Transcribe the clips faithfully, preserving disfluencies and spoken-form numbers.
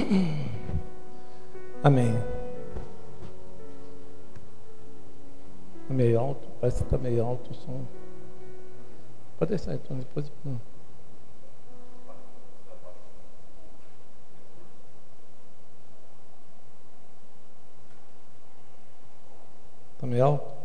Amém. Está meio alto? Parece que está meio alto o som. Pode deixar, então, depois. Está meio alto?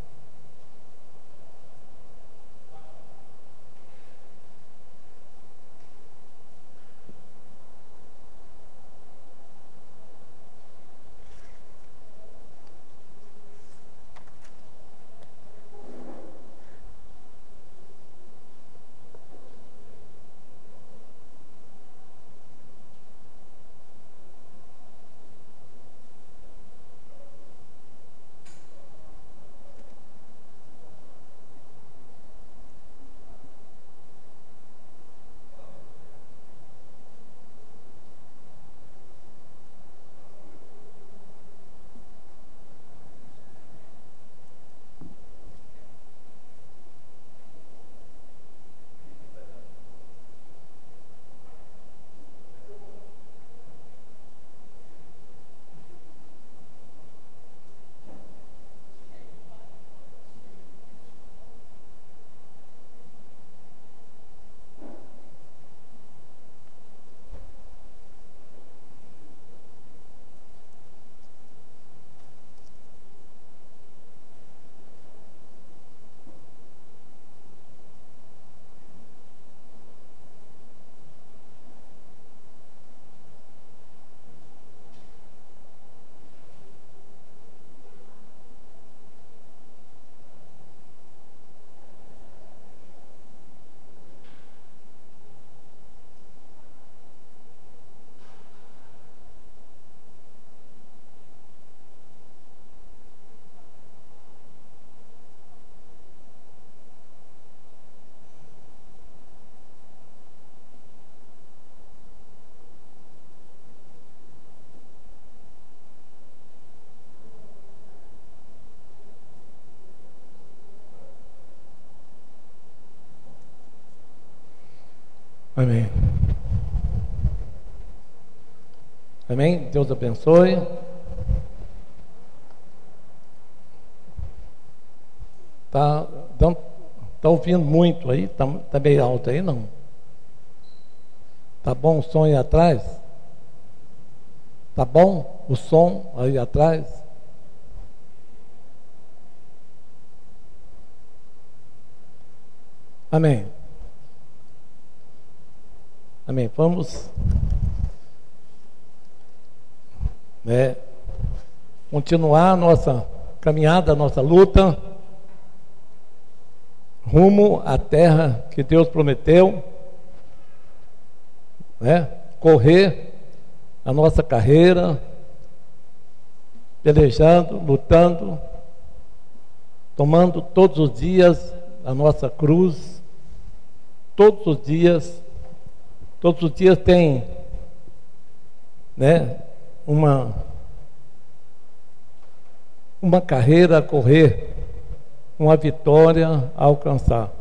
Amém. Amém? Deus abençoe. Tá, tá ouvindo muito aí? Tá, tá meio alto aí, não? Tá bom o som aí atrás? Tá bom o som aí atrás? Amém. Amém. Vamos né, continuar a nossa caminhada, a nossa luta rumo à terra que Deus prometeu, né? Correr a nossa carreira, pelejando, lutando, tomando todos os dias a nossa cruz, todos os dias. Todos os dias tem, né, uma, uma carreira a correr, uma vitória a alcançar.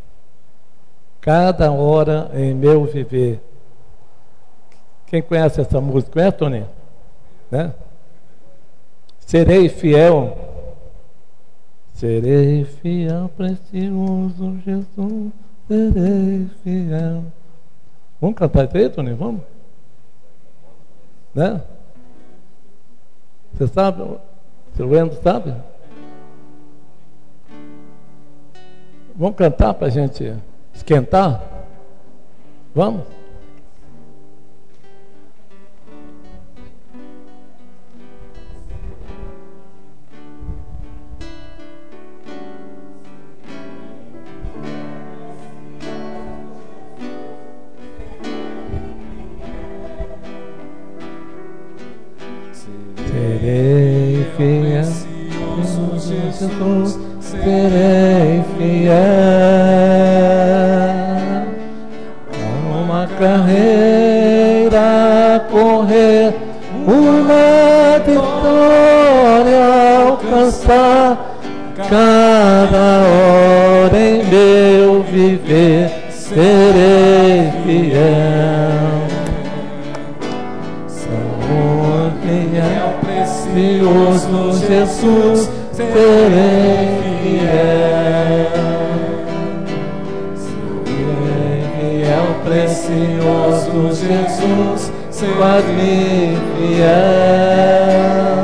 Cada hora em meu viver. Quem conhece essa música? Conhece, Tony? Né? Serei fiel. Serei fiel, precioso Jesus. Serei fiel. Vamos cantar isso aí, Tony? Vamos? Né? Você sabe? O seu Wendel sabe? Vamos cantar para a gente esquentar? Vamos? Serei fiel, Jesus, serei fiel a uma carreira a correr, uma vitória alcançar, cada hora em meu viver serei fiel. precioso Jesus, serei fiel. Serei fiel, precioso Jesus, faz-me fiel.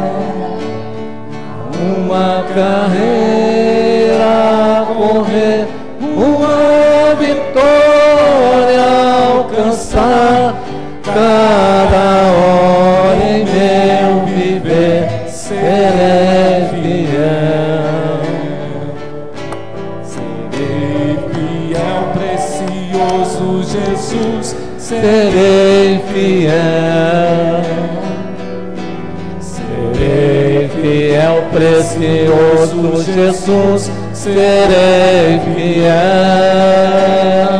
Uma carreira a correr, uma vitória alcançar, cada hora em meu viver serei fiel. Serei fiel, precioso Jesus, Serei fiel. Serei fiel, precioso Jesus, serei fiel.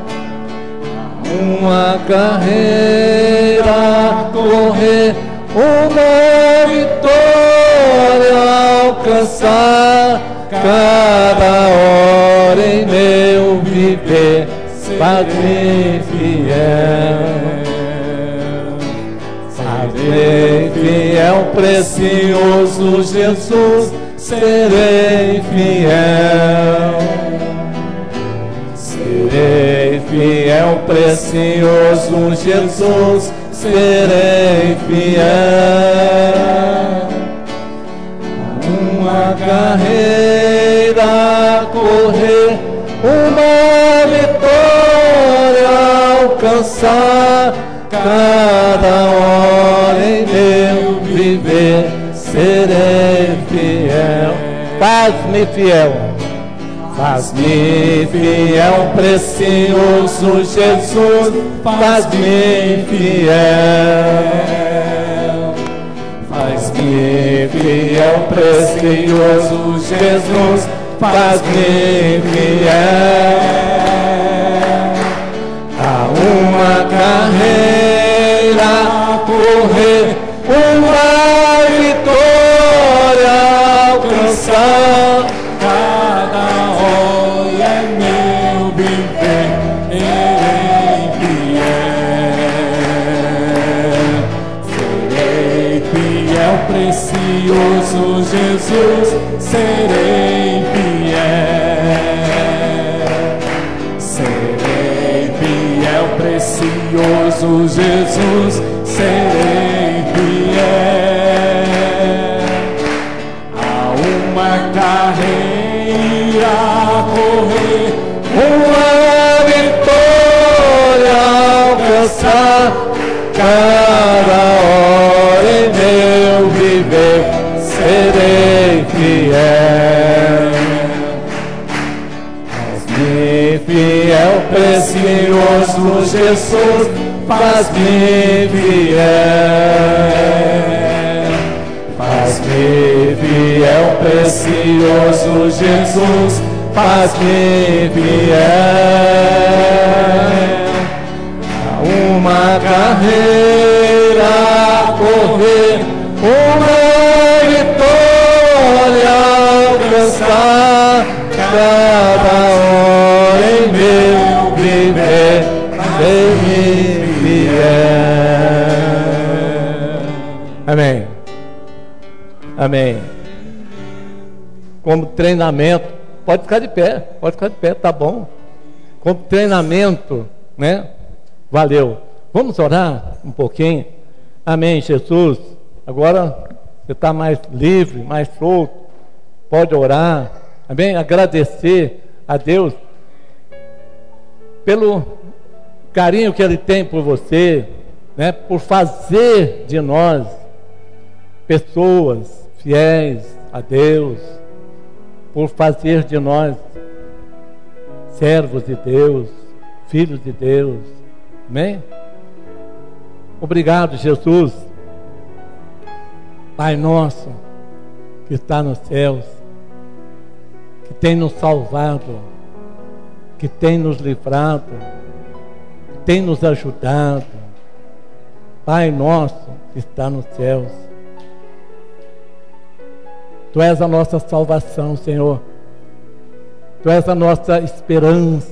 Uma carreira a correr, uma vitória alcançar, cada hora em meu viver faz-me fiel. Serei fiel, precioso Jesus, serei fiel. Serei fiel, precioso Jesus, serei fiel. Uma carreira a correr, uma vitória alcançar, cada hora em meu viver serei fiel. Faz-me fiel. Faz-me fiel, precioso Jesus, faz-me fiel. Faz-me fiel, precioso Jesus, faz-me fiel. Há uma carreira a correr, uma vitória alcançar, cada hora é meu viver, serei fiel. Serei fiel, precioso Jesus, serei fiel. Serei fiel, precioso Jesus, serei fiel. Há uma carreira a correr, uma vitória alcançar, cada hora em meu viver serei fiel. Faz-me fiel, precioso Jesus, faz-me fiel. Faz-me fiel, precioso Jesus, faz-me fiel. Há uma carreira a correr, uma vitória alcançar, cada hora em meu viver serei fiel. Amém. Amém. Como treinamento, pode ficar de pé, pode ficar de pé, tá bom. Como treinamento, né? Valeu. Vamos orar um pouquinho. Amém, Jesus. Agora você está mais livre, mais solto. Pode orar. Amém. Agradecer a Deus pelo carinho que Ele tem por você, né? Por fazer de nós pessoas fiéis a Deus, por fazer de nós servos de Deus, filhos de Deus. Amém? Obrigado, Jesus. Pai nosso que está nos céus, que tem nos salvado, que tem nos livrado, que tem nos ajudado. Pai nosso que está nos céus, Tu és a nossa salvação, Senhor. Tu és a nossa esperança.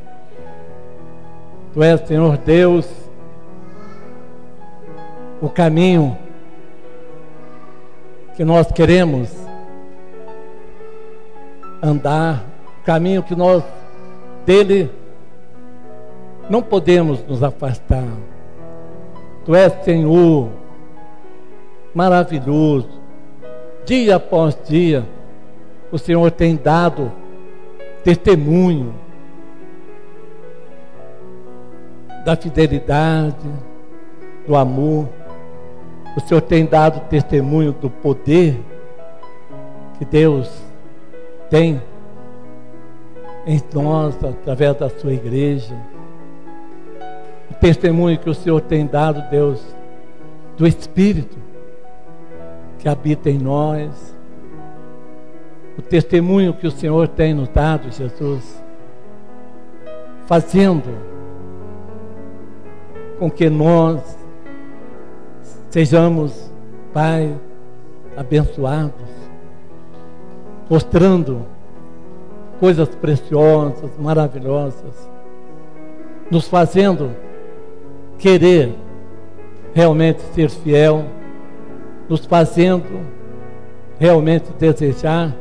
Tu és, Senhor Deus, o caminho que nós queremos andar, caminho que nós dele não podemos nos afastar. Tu és Senhor maravilhoso. Dia após dia o Senhor tem dado testemunho da fidelidade, do amor. O Senhor tem dado testemunho do poder que Deus tem em nós, através da sua igreja. O testemunho que o Senhor tem dado, Deus, do Espírito que habita em nós. O testemunho que o Senhor tem nos dado, Jesus, fazendo com que nós sejamos, Pai, abençoados, mostrando coisas preciosas, maravilhosas, nos fazendo querer realmente ser fiel, nos fazendo realmente desejar,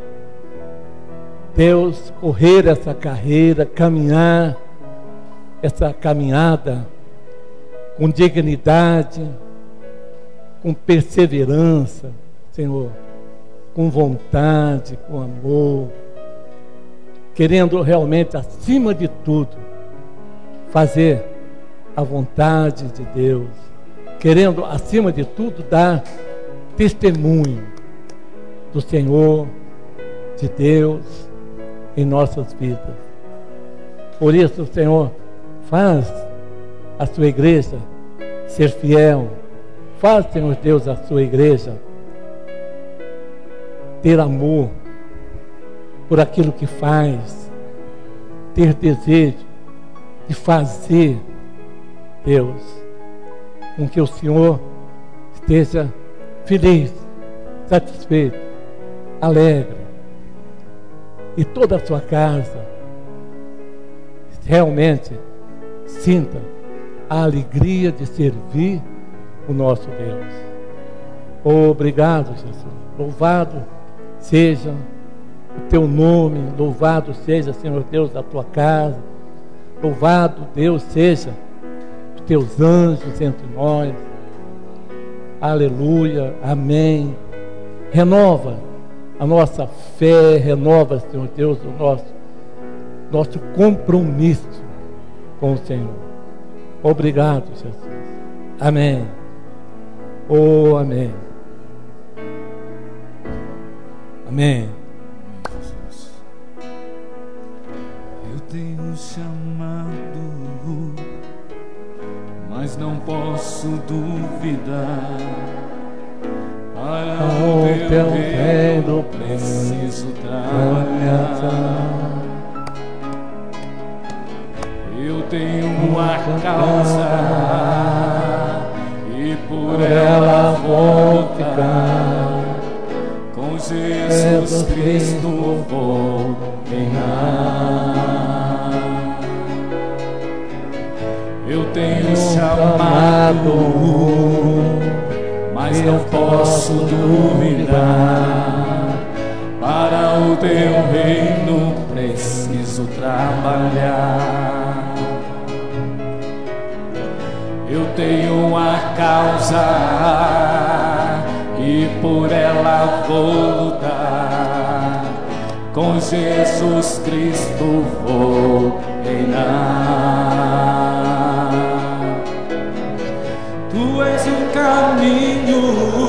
Deus, correr essa carreira, caminhar essa caminhada com dignidade, com perseverança, Senhor, com vontade, com amor, querendo realmente, acima de tudo, fazer a vontade de Deus, querendo, acima de tudo, dar testemunho do Senhor, de Deus, em nossas vidas. Por isso, Senhor, faz a sua igreja ser fiel, faz, Senhor Deus, a sua igreja ter amor por aquilo que faz, ter desejo de fazer, Deus, com que o Senhor esteja feliz, satisfeito, alegre, e toda a sua casa realmente sinta a alegria de servir o nosso Deus. Obrigado, Jesus. Louvado seja o teu nome, louvado seja, Senhor Deus, a tua casa, louvado, Deus, seja os teus anjos entre nós. Aleluia, amém. Renova a nossa fé, renova, Senhor Deus, o nosso, nosso compromisso com o Senhor. Obrigado, Jesus. Amém. Oh, amém. Amém. Eu tenho chamado, mas não posso duvidar. Para o teu reino preciso trabalhar. Eu tenho uma causa e por ela vou ficar. Com Jesus Cristo vou reinar. Eu tenho chamado, mas não posso duvidar. Para o teu reino preciso trabalhar. Eu tenho uma causa e por ela vou lutar. Com Jesus Cristo vou reinar. Tu és o caminho,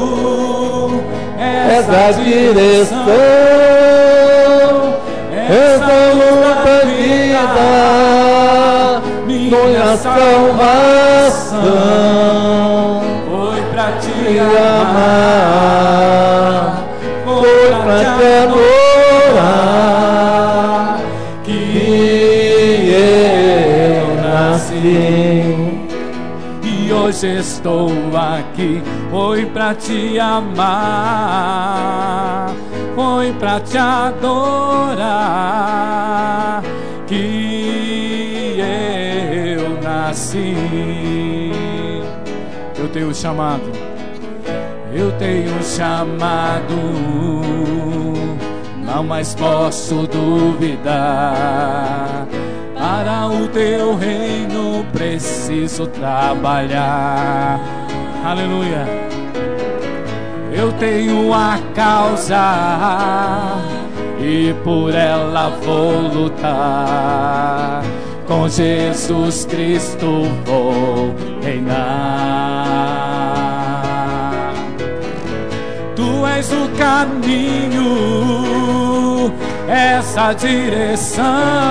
és a direção, és a luta vida, minha salvação. Foi pra te amar, foi pra te adorar que eu nasci. Hoje estou aqui, foi pra te amar, foi pra te adorar que eu nasci. Eu tenho chamado, eu tenho chamado, não mais posso duvidar. Para o teu reino preciso trabalhar. Aleluia. Eu tenho a causa e por ela vou lutar. Com Jesus Cristo vou reinar. Tu és o caminho, essa direção,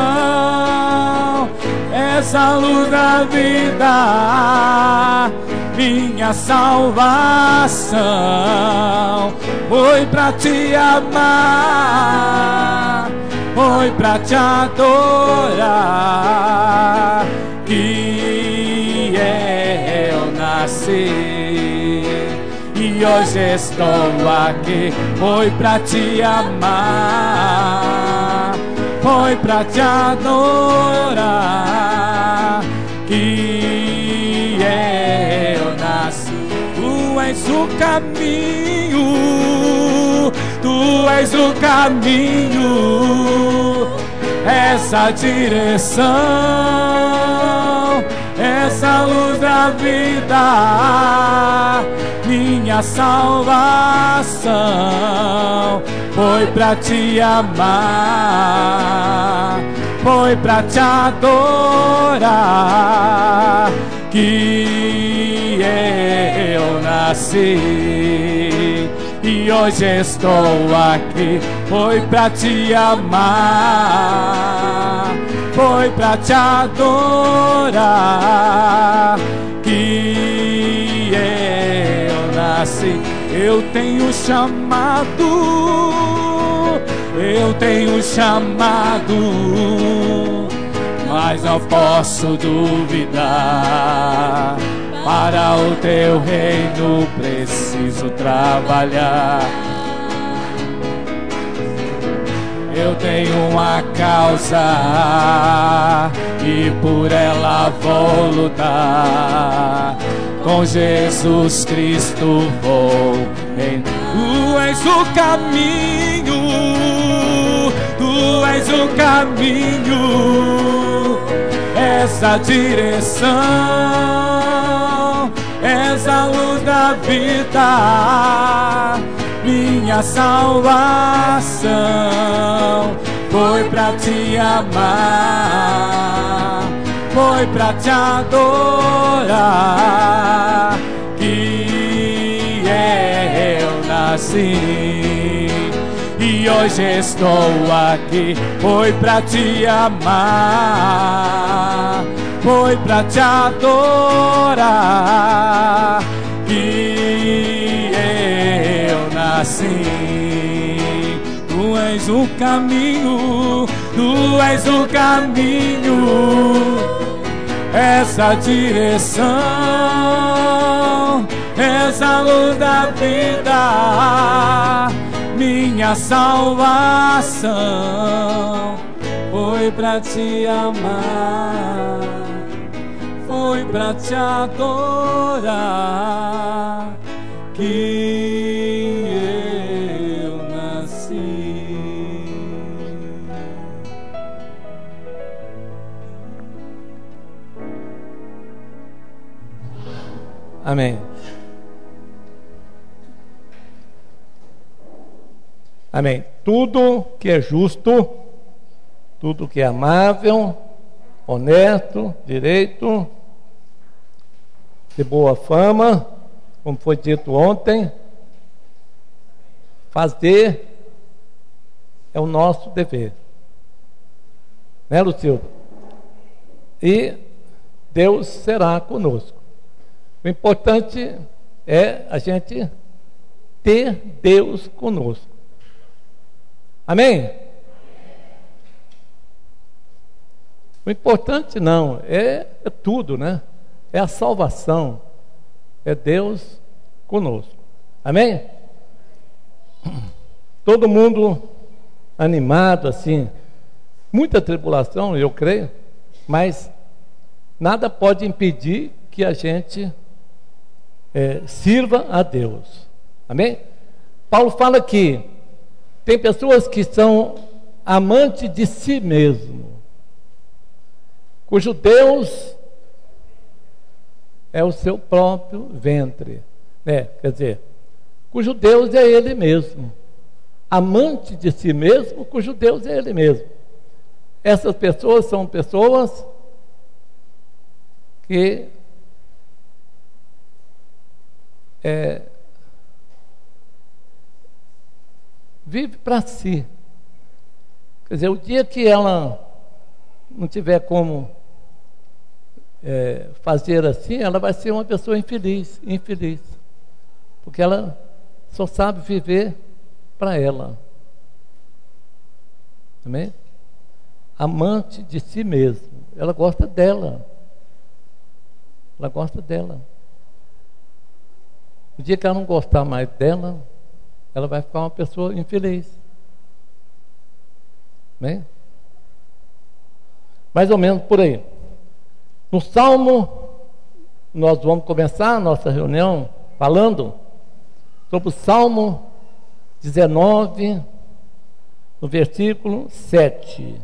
essa luz da vida, minha salvação. Foi pra te amar, foi pra te adorar que eu nasci e hoje estou aqui. Foi pra te amar, foi pra te adorar que eu nasci. Tu és o caminho, tu és o caminho, essa direção, essa luz da vida, minha salvação. Foi pra te amar, foi pra te adorar que eu nasci e hoje estou aqui. Foi pra te amar, foi pra te adorar que eu nasci. Eu tenho chamado, eu tenho chamado, mas não posso duvidar. Para o teu reino preciso trabalhar. Eu tenho uma causa e por ela vou lutar. Com Jesus Cristo vou reinar. Tu és o caminho, tu és o caminho, essa direção, essa luz da vida, minha salvação. Foi pra te amar, foi pra te adorar que eu nasci e hoje estou aqui. Foi pra te amar, foi pra te adorar que eu nasci. Tu és o caminho, tu és o caminho, essa direção, essa luz da vida, minha salvação. Foi pra te amar, foi pra te adorar que eu nasci. Amém. Amém. Tudo que é justo, tudo que é amável, honesto, direito, de boa fama, como foi dito ontem, fazer é o nosso dever, né, Lucildo? E Deus será conosco. O importante é a gente ter Deus conosco. Amém? O importante não, é, é tudo, né? É a salvação, é Deus conosco. Amém? Todo mundo animado assim, muita tribulação, eu creio, mas nada pode impedir que a gente é, sirva a Deus. Amém? Paulo fala que tem pessoas que são amantes de si mesmo, cujo Deus é o seu próprio ventre, né? Quer dizer, cujo Deus é ele mesmo, amante de si mesmo, cujo Deus é ele mesmo. Essas pessoas são pessoas que é, vive para si. Quer dizer, o dia que ela não tiver como é, fazer assim, ela vai ser uma pessoa infeliz, infeliz, porque ela só sabe viver para ela. Amém? Amante de si mesmo. Ela gosta dela. Ela gosta dela. O dia que ela não gostar mais dela, ela vai ficar uma pessoa infeliz. Amém? Mais ou menos por aí. No Salmo, nós vamos começar a nossa reunião falando sobre o Salmo dezenove, no versículo sete.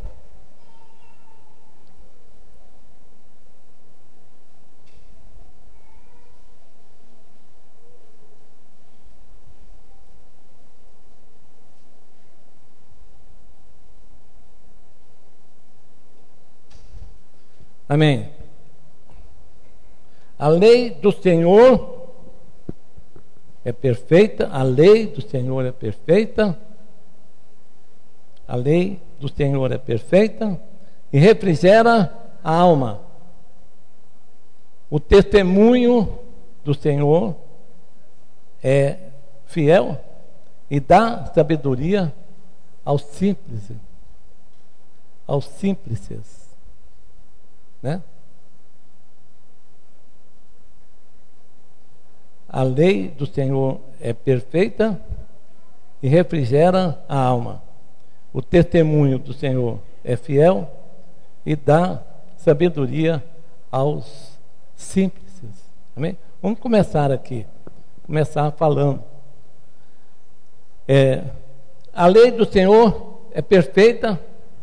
Amém. A lei do Senhor é perfeita, a lei do Senhor é perfeita, a lei do Senhor é perfeita e refrigera a alma. O testemunho do Senhor é fiel e dá sabedoria aos simples, aos simples. Né? A lei do Senhor é perfeita e refrigera a alma. O testemunho do Senhor é fiel e dá sabedoria aos simples. Amém? Vamos começar aqui. Começar falando. É, a lei do Senhor é perfeita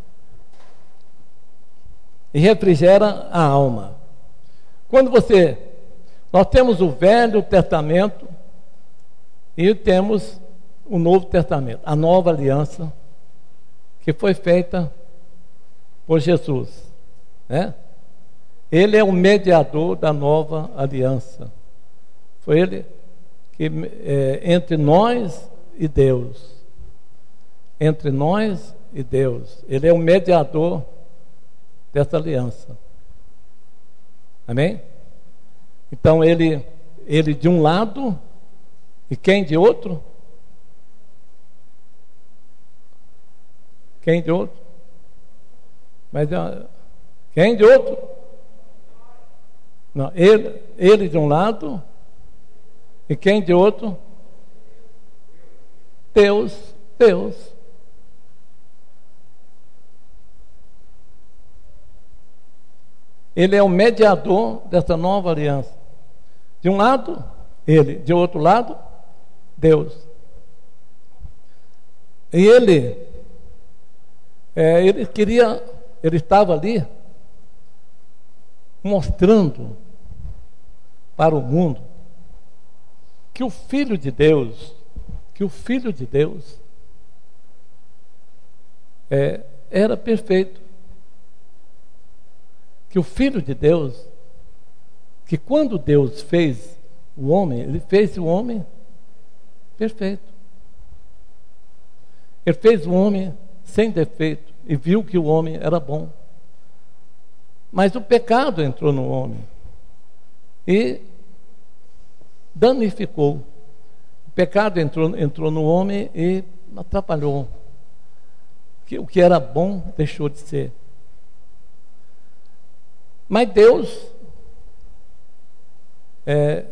e refrigera a alma. Quando você... Nós temos o Velho Testamento e temos o Novo Testamento, a nova aliança que foi feita por Jesus, né? Ele é o mediador da nova aliança. Foi ele que é, entre nós e Deus, entre nós e Deus, ele é o mediador dessa aliança. Amém? Então ele, ele de um lado e quem de outro? Quem de outro? Mas quem de outro? Não, ele, ele de um lado e quem de outro? Deus, Deus. Ele é o mediador dessa nova aliança. De um lado, ele. De outro lado, Deus. E ele, é, ele queria, ele estava ali mostrando para o mundo que o Filho de Deus, que o Filho de Deus é, era perfeito. Que o Filho de Deus, que quando Deus fez o homem, ele fez o homem perfeito. Ele fez o homem sem defeito e viu que o homem era bom. Mas o pecado entrou no homem e danificou. O pecado entrou, entrou no homem e atrapalhou. Que o que era bom deixou de ser. Mas Deus é,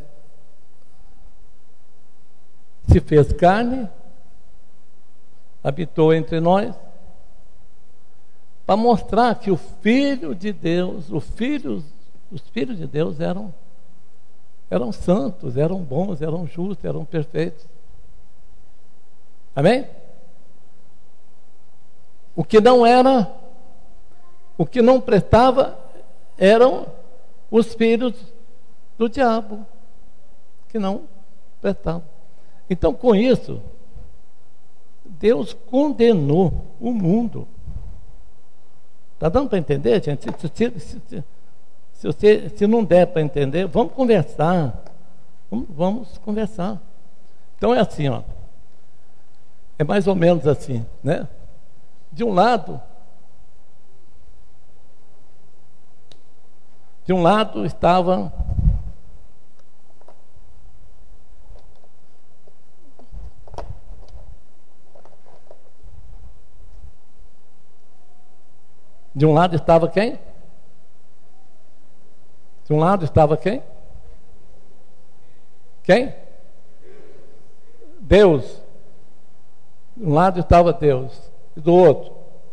se fez carne, habitou entre nós, para mostrar que o Filho de Deus, os filhos, os filhos de Deus eram, eram santos, eram bons, eram justos, eram perfeitos. Amém? O que não era, o que não prestava, eram os filhos do diabo, que não prestavam. Então, com isso, Deus condenou o mundo. Está dando para entender, gente? Se, se, se, se, se, você, se não der para entender, vamos conversar. Vamos, vamos conversar. Então é assim, ó. É mais ou menos assim, né? De um lado, de um lado estava De um lado estava quem? De um lado estava quem? Quem? Deus. De um lado estava Deus. E do outro?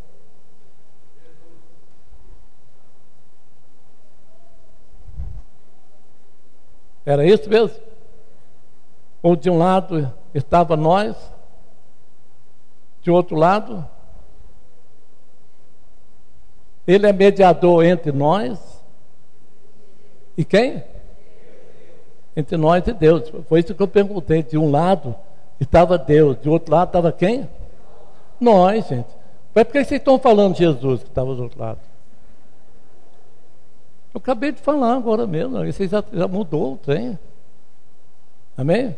Era isso mesmo? Ou de um lado estava nós, de outro lado? Ele é mediador entre nós e quem? Entre nós e Deus. Foi isso que eu perguntei. De um lado estava Deus, de outro lado estava quem? Nós, gente. Mas por que vocês estão falando de Jesus que estava do outro lado? Eu acabei de falar agora mesmo. Você já, já mudou o trem. Amém?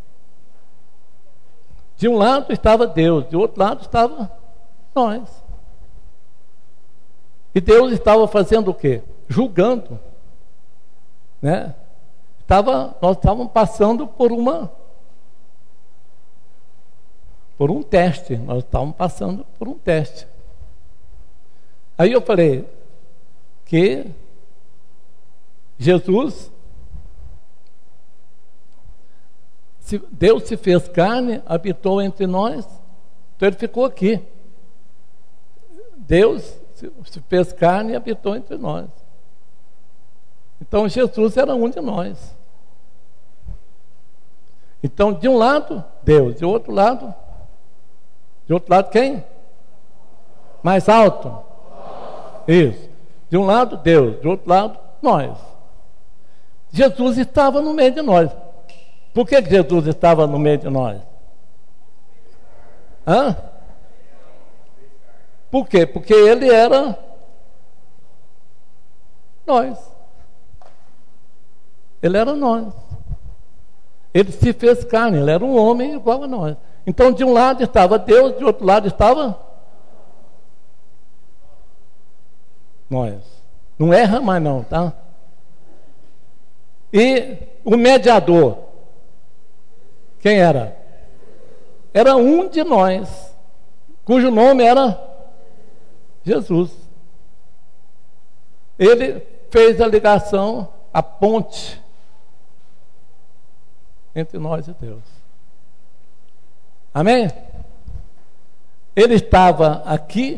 De um lado estava Deus, de outro lado estava nós. E Deus estava fazendo o quê? Julgando, né? Estava, nós estávamos passando por uma, por um teste. Nós estávamos passando por um teste. Aí eu falei que Jesus, se Deus se fez carne, habitou entre nós, então Ele ficou aqui. Deus se fez carne e habitou entre nós. Então Jesus era um de nós. Então, de um lado, Deus, de outro lado, de outro lado quem? Mais alto? Isso. De um lado, Deus, de outro lado, nós. Jesus estava no meio de nós. Por que Jesus estava no meio de nós? Hã? Por quê? Porque ele era nós. Ele era nós. Ele se fez carne, ele era um homem igual a nós. Então, de um lado estava Deus, de outro lado estava nós. Não erra mais não, tá? E o mediador, quem era? Era um de nós, cujo nome era Jesus. Ele fez a ligação, a ponte entre nós e Deus. Amém? Ele estava aqui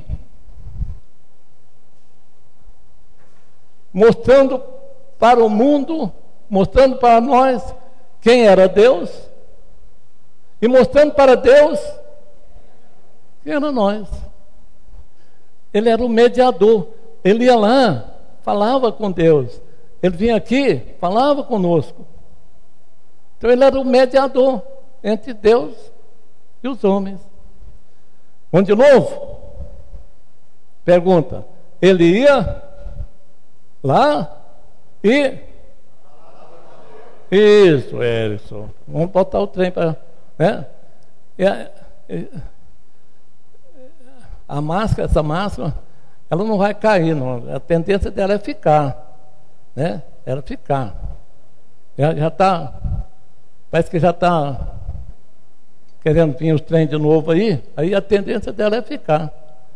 mostrando para o mundo, mostrando para nós quem era Deus e mostrando para Deus quem era nós. Ele era o mediador. Ele ia lá, falava com Deus. Ele vinha aqui, falava conosco. Então ele era o mediador entre Deus e os homens. Vamos de novo? Pergunta. Ele ia lá e... Isso, Erickson. Vamos botar o trem para... Né? E a, e, a máscara, essa máscara, ela não vai cair, não. A tendência dela é ficar, né? Ela ficar. Já já está, parece que já está querendo vir os trens de novo aí. Aí a tendência dela é ficar.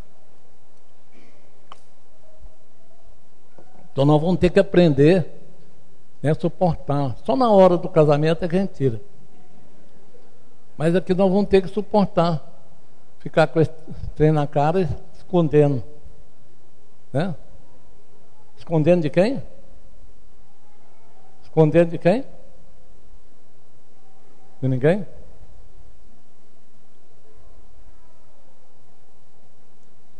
Então nós vamos ter que aprender, né, suportar. Só na hora do casamento é que a gente tira. Mas aqui nós vamos ter que suportar. Ficar com esse trem na cara e escondendo. Né? Escondendo de quem? Escondendo de quem? De ninguém?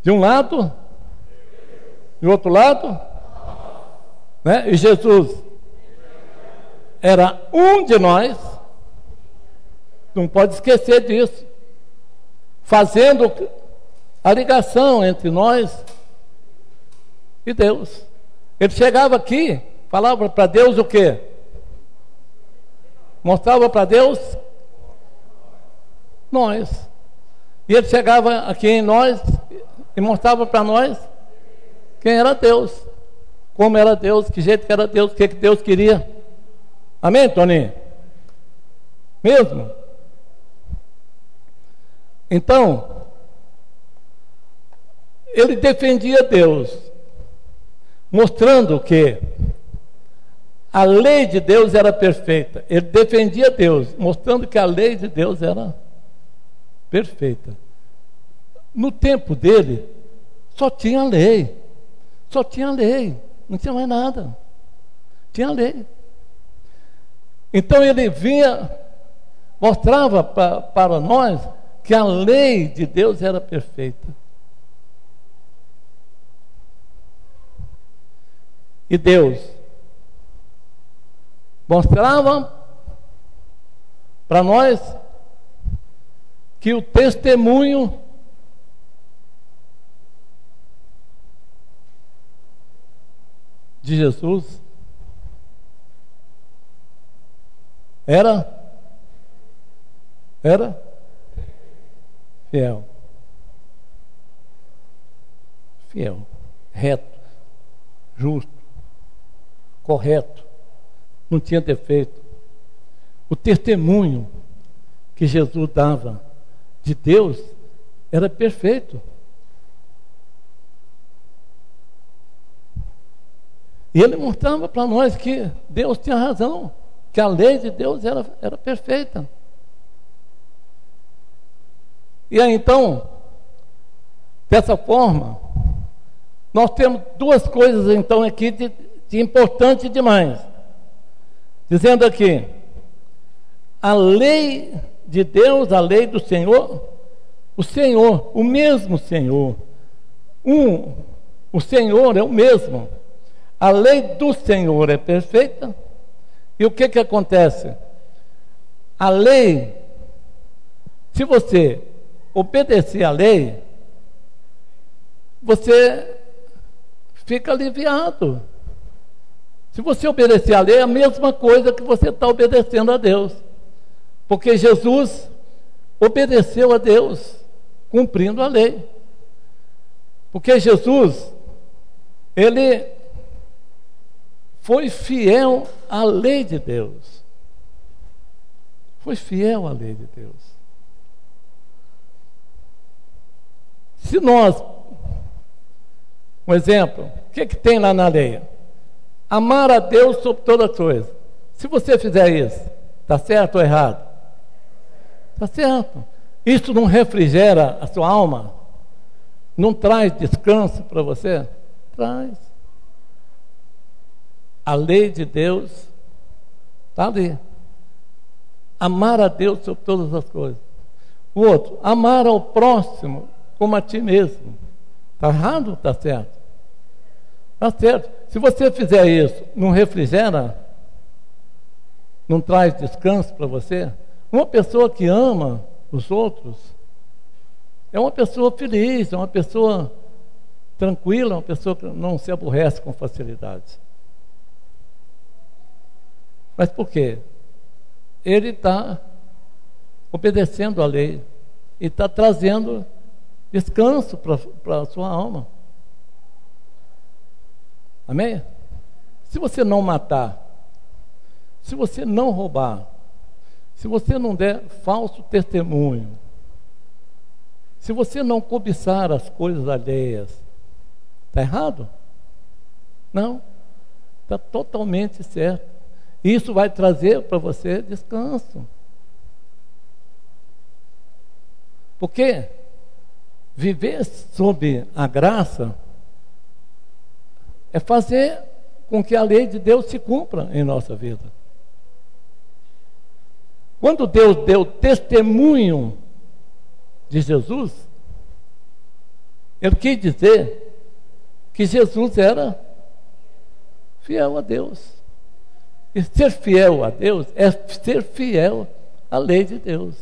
De um lado, do outro lado, né? E Jesus era um de nós, não pode esquecer disso, fazendo a ligação entre nós e Deus. Ele chegava aqui, falava para Deus o quê? Mostrava para Deus nós. E ele chegava aqui em nós e mostrava para nós quem era Deus, como era Deus, que jeito que era Deus, o que, que Deus queria. Amém, Toninho? Mesmo? Então, ele defendia Deus, mostrando que a lei de Deus era perfeita. Ele defendia Deus, mostrando que a lei de Deus era perfeita. No tempo dele, só tinha lei. Só tinha lei. Não tinha mais nada. Tinha lei. Então ele vinha, mostrava pra, para nós que a lei de Deus era perfeita. E Deus mostrava para nós que o testemunho de Jesus era era fiel, fiel, reto, justo, correto, não tinha defeito. O testemunho que Jesus dava de Deus era perfeito. E ele mostrava para nós que Deus tinha razão, que a lei de Deus era, era perfeita. E aí então, dessa forma, nós temos duas coisas então aqui de, de importante demais. Dizendo aqui, a lei de Deus, a lei do Senhor, o Senhor, o mesmo Senhor, um, o Senhor é o mesmo. A lei do Senhor é perfeita. E o que que acontece? A lei, se você obedecer à lei, você fica aliviado. Se você obedecer à lei, é a mesma coisa que você está obedecendo a Deus. Porque Jesus obedeceu a Deus, cumprindo a lei. Porque Jesus, ele foi fiel à lei de Deus. Foi fiel à lei de Deus. Se nós, um exemplo, o que, que tem lá na lei? Amar a Deus sobre todas as coisas. Se você fizer isso, está certo ou errado? Está certo. Isso não refrigera a sua alma? Não traz descanso para você? Traz. A lei de Deus está ali. Amar a Deus sobre todas as coisas. O outro, amar ao próximo como a ti mesmo. Está errado ou está certo? Está certo. Se você fizer isso, não refrigera? Não traz descanso para você? Uma pessoa que ama os outros é uma pessoa feliz, é uma pessoa tranquila, uma pessoa que não se aborrece com facilidade. Mas por quê? Ele está obedecendo a lei e está trazendo descanso para a sua alma. Amém? Se você não matar, se você não roubar, se você não der falso testemunho, se você não cobiçar as coisas alheias, está errado? Não, está totalmente certo. Isso vai trazer para você descanso. Porque viver sob a graça é fazer com que a lei de Deus se cumpra em nossa vida. Quando Deus deu testemunho de Jesus, Ele quis dizer que Jesus era fiel a Deus. E ser fiel a Deus é ser fiel à lei de Deus.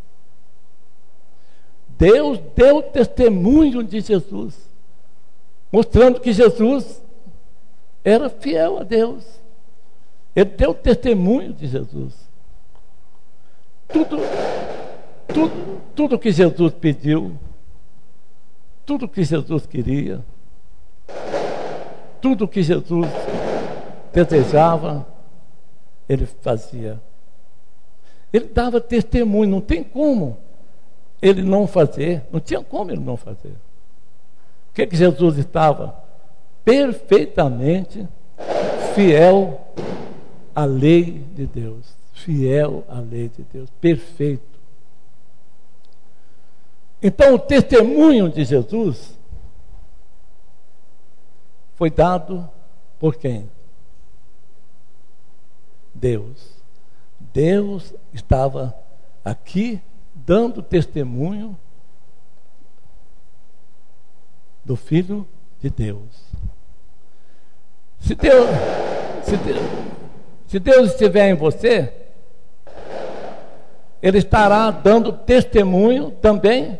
Deus deu testemunho de Jesus, mostrando que Jesus era fiel a Deus. Ele deu testemunho de Jesus. Tudo, tudo, tudo que Jesus pediu, tudo que Jesus queria, tudo que Jesus desejava, ele fazia. Ele dava testemunho, não tem como ele não fazer, não tinha como ele não fazer. O que, que Jesus estava? Perfeitamente fiel à lei de Deus, fiel à lei de Deus, perfeito. Então o testemunho de Jesus foi dado por quem? Deus. Deus estava aqui dando testemunho do Filho de Deus. Se Deus, se Deus, se Deus estiver em você, Ele estará dando testemunho também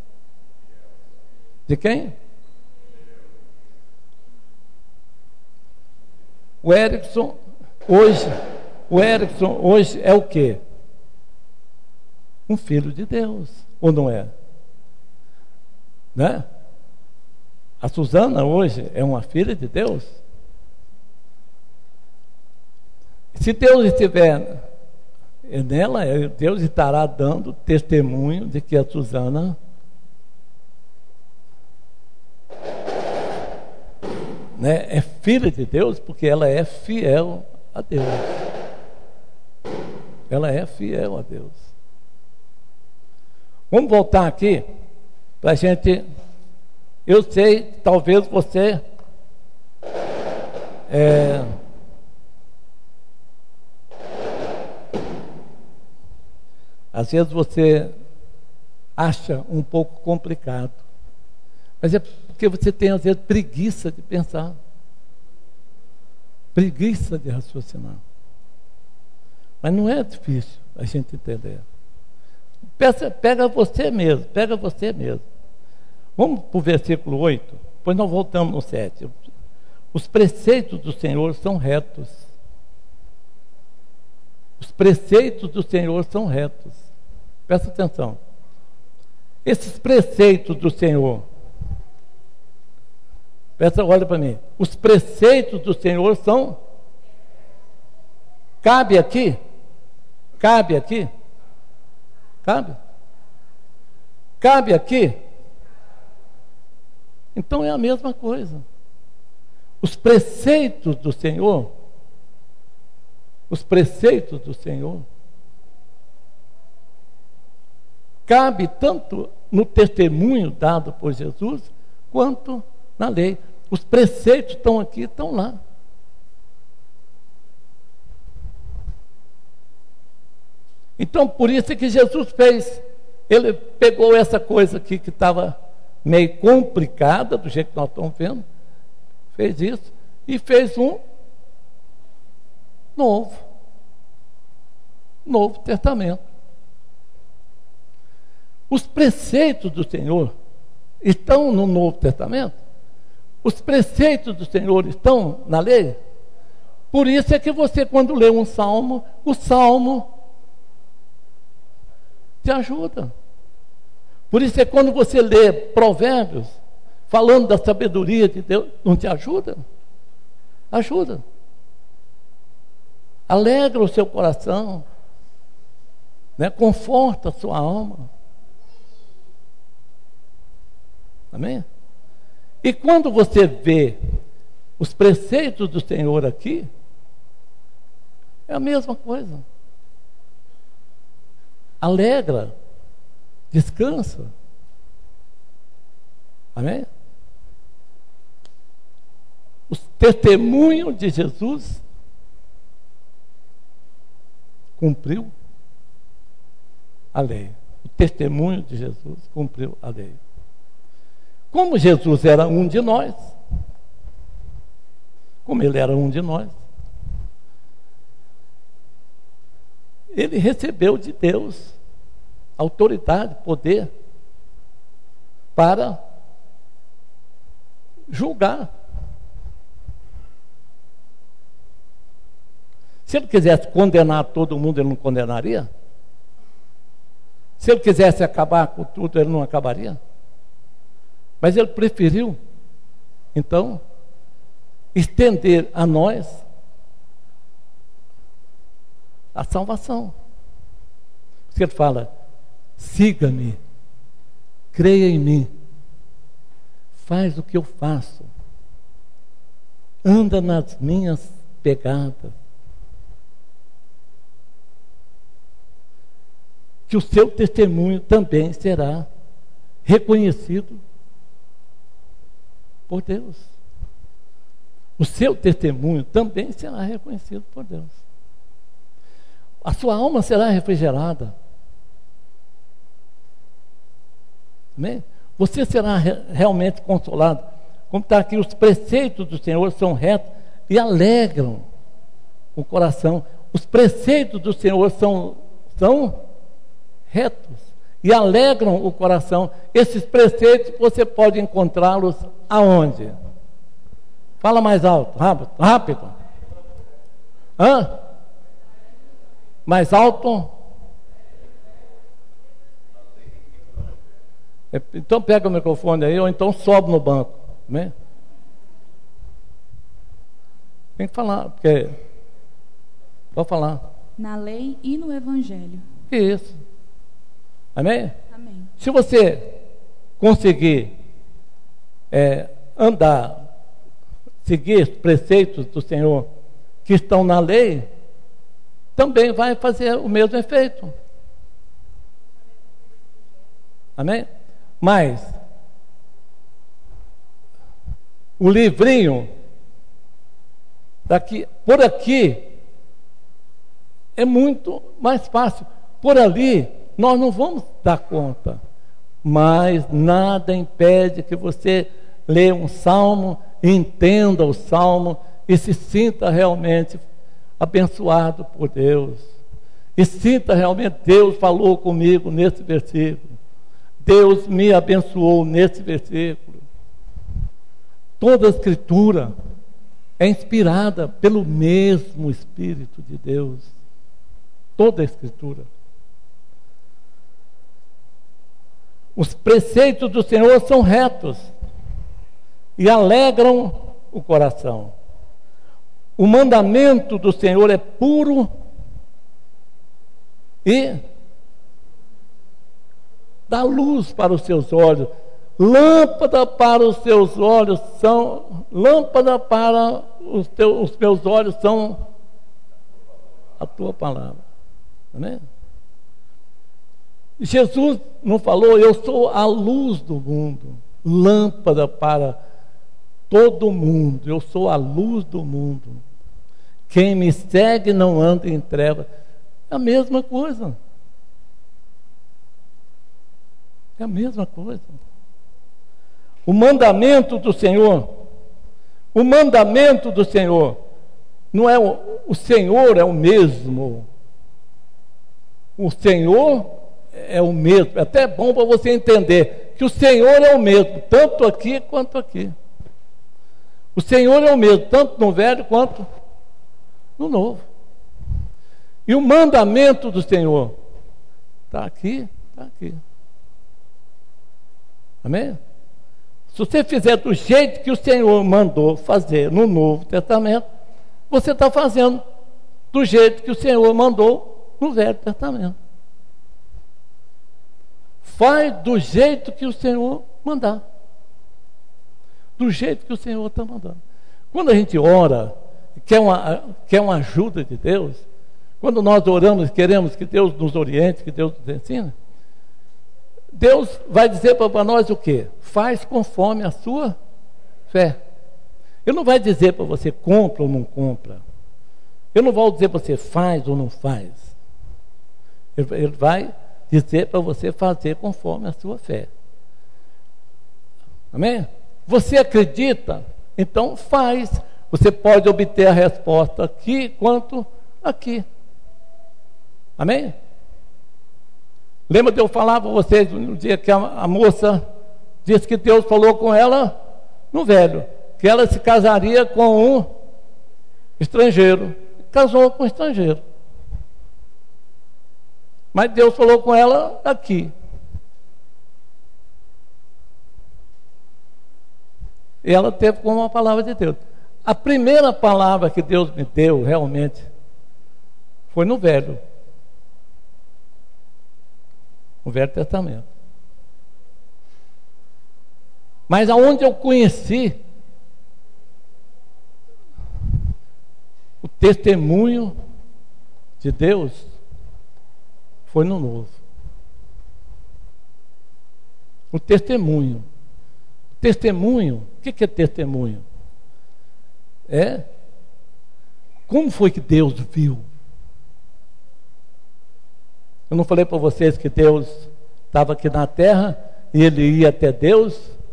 de quem? O Erickson hoje, o Erickson hoje é o quê? Um filho de Deus, ou não é? Né? A Suzana hoje é uma filha de Deus. Se Deus estiver nela, Deus estará dando testemunho de que a Suzana, né, é filha de Deus, porque ela é fiel a Deus. Ela é fiel a Deus. Vamos voltar aqui para a gente. Eu sei, talvez você é, às vezes você acha um pouco complicado, mas é porque você tem às vezes preguiça de pensar, preguiça de raciocinar. Mas não é difícil a gente entender. Peça, pega você mesmo, pega você mesmo. Vamos para o versículo oito, depois nós voltamos no sete. Os preceitos do Senhor são retos. Os preceitos do Senhor são retos. Presta atenção. Esses preceitos do Senhor, presta, olha para mim. Os preceitos do Senhor são. Cabe aqui? Cabe aqui? Cabe? Cabe aqui? Então é a mesma coisa. Os preceitos do Senhor, os preceitos do Senhor, cabe tanto no testemunho dado por Jesus, quanto na lei. Os preceitos estão aqui, estão lá. Então, por isso é que Jesus fez. Ele pegou essa coisa aqui que estava meio complicada, do jeito que nós estamos vendo, fez isso, e fez um novo, Novo Testamento. Os preceitos do Senhor estão no Novo Testamento? Os preceitos do Senhor estão na lei? Por isso é que você, quando lê um salmo, o salmo te ajuda. Por isso é que quando você lê Provérbios, falando da sabedoria de Deus, não te ajuda? Ajuda. Alegra o seu coração, né? Conforta a sua alma. Amém? E quando você vê os preceitos do Senhor aqui, é a mesma coisa. Alegra, descansa. Amém? O testemunho de Jesus cumpriu a lei. O testemunho de Jesus cumpriu a lei. Como Jesus era um de nós, como ele era um de nós, ele recebeu de Deus autoridade, poder para julgar. Se ele quisesse condenar todo mundo, ele não condenaria? Se ele quisesse acabar com tudo, ele não acabaria? Mas ele preferiu, então, estender a nós a salvação. Porque ele fala: siga-me, creia em mim, faz o que eu faço, anda nas minhas pegadas, que o seu testemunho também será reconhecido por Deus. O seu testemunho também será reconhecido por Deus. A sua alma será refrigerada. Amém? Você será re- realmente consolado. Como está aqui, os preceitos do Senhor são retos e alegram o coração. Os preceitos do Senhor são, são retos e alegram o coração. Esses preceitos você pode encontrá-los aonde? Fala mais alto, rápido, rápido. Hã? Mais alto? Então pega o microfone aí, ou então sobe no banco, né? Tem que falar, porque pode falar. Na lei e no evangelho. Isso. Amém? Amém. Se você conseguir é, andar, seguir os preceitos do Senhor que estão na lei, também vai fazer o mesmo efeito. Amém? Mas o livrinho daqui, por aqui é muito mais fácil. Por ali nós não vamos dar conta, mas nada impede que você leia um salmo, entenda o salmo e se sinta realmente abençoado por Deus. E sinta realmente: Deus falou comigo nesse versículo. Deus me abençoou nesse versículo. Toda a Escritura é inspirada pelo mesmo Espírito de Deus. Toda a Escritura. Os preceitos do Senhor são retos e alegram o coração. O mandamento do Senhor é puro e dá luz para os seus olhos. Lâmpada para os seus olhos são, lâmpada para os, teus, os meus olhos são a tua palavra. Amém? Jesus não falou: eu sou a luz do mundo, lâmpada para todo mundo, eu sou a luz do mundo. Quem me segue não anda em trevas. É a mesma coisa. É a mesma coisa. O mandamento do Senhor, o mandamento do Senhor, não é o, o Senhor é o mesmo. O Senhor é o mesmo. É até bom para você entender que o Senhor é o mesmo, tanto aqui quanto aqui. O Senhor é o mesmo, tanto no velho quanto no novo. E o mandamento do Senhor está aqui, está aqui. Amém? Se você fizer do jeito que o Senhor mandou fazer no Novo Testamento, você está fazendo do jeito que o Senhor mandou no Velho Testamento. Faz do jeito que o Senhor mandar. Do jeito que o Senhor está mandando. Quando a gente ora, quer uma, quer uma ajuda de Deus, quando nós oramos e queremos que Deus nos oriente, que Deus nos ensine, Deus vai dizer para nós o quê? Faz conforme a sua fé. Ele não vai dizer para você compra ou não compra. Ele não vai dizer para você faz ou não faz. Ele, ele vai dizer para você fazer conforme a sua fé. Amém? Você acredita? Então faz. Você pode obter a resposta aqui quanto aqui. Amém? Lembra de eu falar para vocês no dia que a, a moça disse que Deus falou com ela no velho, que ela se casaria com um estrangeiro. Casou com um estrangeiro. Mas Deus falou com ela aqui. E ela teve como uma palavra de Deus. A primeira palavra que Deus me deu, realmente, foi no Velho. No Velho Testamento. Mas aonde eu conheci o testemunho de Deus foi no Novo. O testemunho. Testemunho, o que é testemunho? É como foi que Deus viu? Eu não falei para vocês que Deus estava aqui na terra e Ele ia até Deus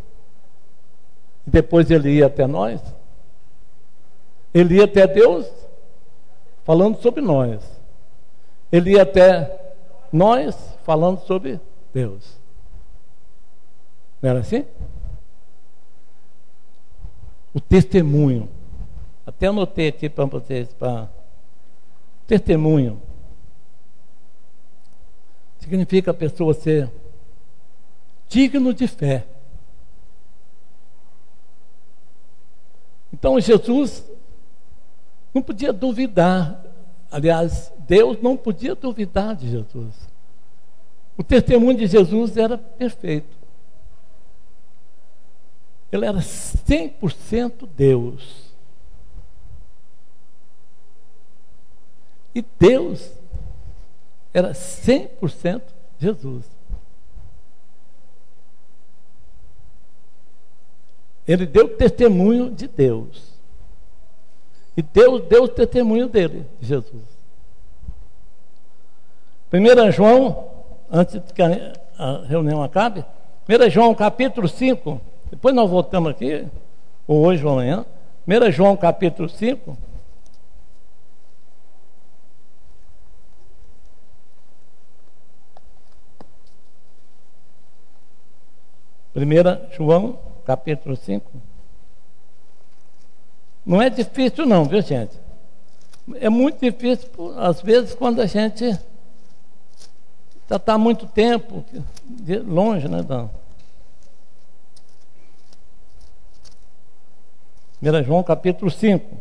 e depois Ele ia até nós? Ele ia até Deus falando sobre nós. Ele ia até nós falando sobre Deus. Não era assim? O testemunho. Até anotei aqui para vocês. Para... Testemunho significa a pessoa ser digno de fé. Então Jesus não podia duvidar. Aliás, Deus não podia duvidar de Jesus. O testemunho de Jesus era perfeito. Ele era cem por cento Deus. E Deus era cem por cento Jesus. Ele deu testemunho de Deus. E Deus deu o testemunho dele, de Jesus. primeiro João, antes que a reunião acabe, primeiro João capítulo cinco, depois nós voltamos aqui, ou hoje ou amanhã, primeiro João capítulo cinco, primeiro João capítulo cinco. Não é difícil não, viu gente? É muito difícil, às vezes, quando a gente já está há muito tempo longe, né? Da... primeiro João capítulo cinco.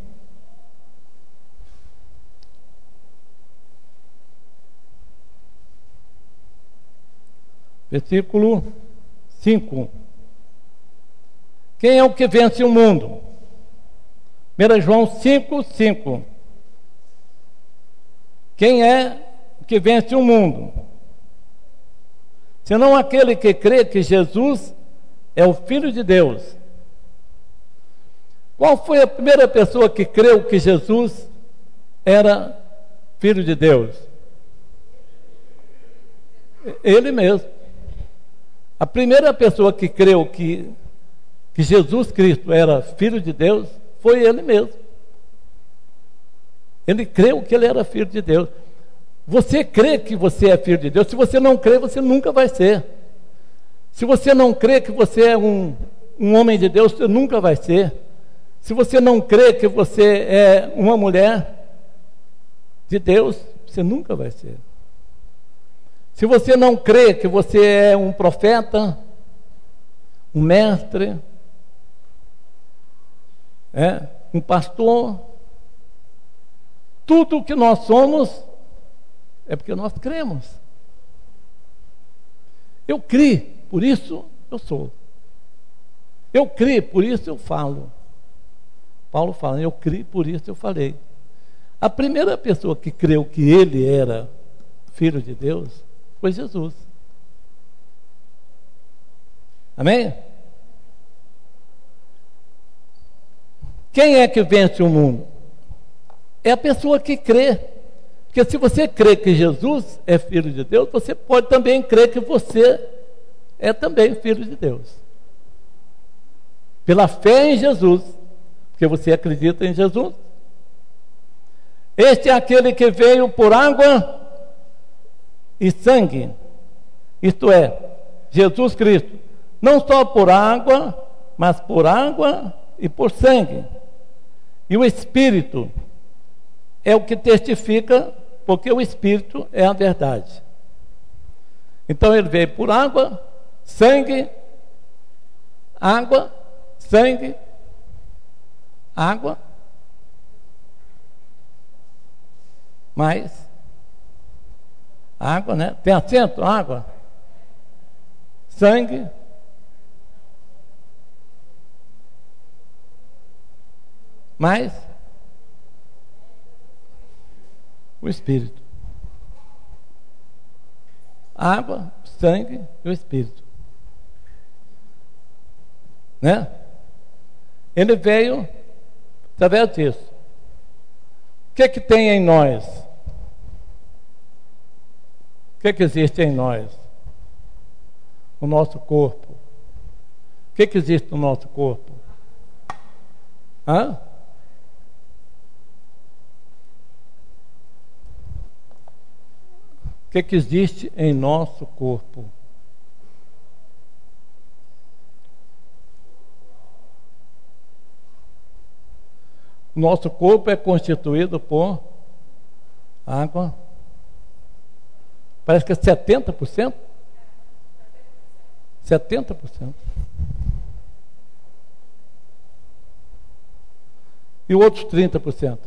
Versículo cinco. Quem é o que vence o mundo? primeiro João cinco, cinco. Quem é o que vence o mundo? Senão aquele que crê que Jesus é o Filho de Deus. Qual foi a primeira pessoa que creu que Jesus era Filho de Deus? Ele mesmo. A primeira pessoa que creu que, que Jesus Cristo era Filho de Deus foi ele mesmo. Ele creu que ele era Filho de Deus. Você crê que você é Filho de Deus? Se você não crê, você nunca vai ser. Se você não crê que você é um, um homem de Deus, você nunca vai ser. Se você não crê que você é uma mulher de Deus, você nunca vai ser. Se você não crê que você é um profeta, um mestre, é, um pastor, tudo o que nós somos é porque nós cremos. Eu criei, por isso eu sou. Eu criei, por isso eu falo. Paulo fala, eu criei, por isso eu falei. A primeira pessoa que creu que ele era Filho de Deus foi Jesus. Amém? Quem é que vence o mundo? É a pessoa que crê. Porque se você crê que Jesus é Filho de Deus, você pode também crer que você é também Filho de Deus. Pela fé em Jesus, porque você acredita em Jesus. Este é aquele que veio por água e sangue, isto é, Jesus Cristo, não só por água, mas por água e por sangue. E o Espírito é o que testifica, porque o Espírito é a verdade. Então ele veio por água, sangue, água, sangue, água, mais água, né? Tem acento, água, sangue, mais o Espírito. Água, sangue e o Espírito. Né? Ele veio através disso. O que é que tem em nós? O que é que existe em nós? O nosso corpo. O que é que existe no nosso corpo? Hã? O que é que existe em nosso corpo? Nosso corpo é constituído por água. Parece que é setenta por cento. setenta por cento. E outros trinta por cento?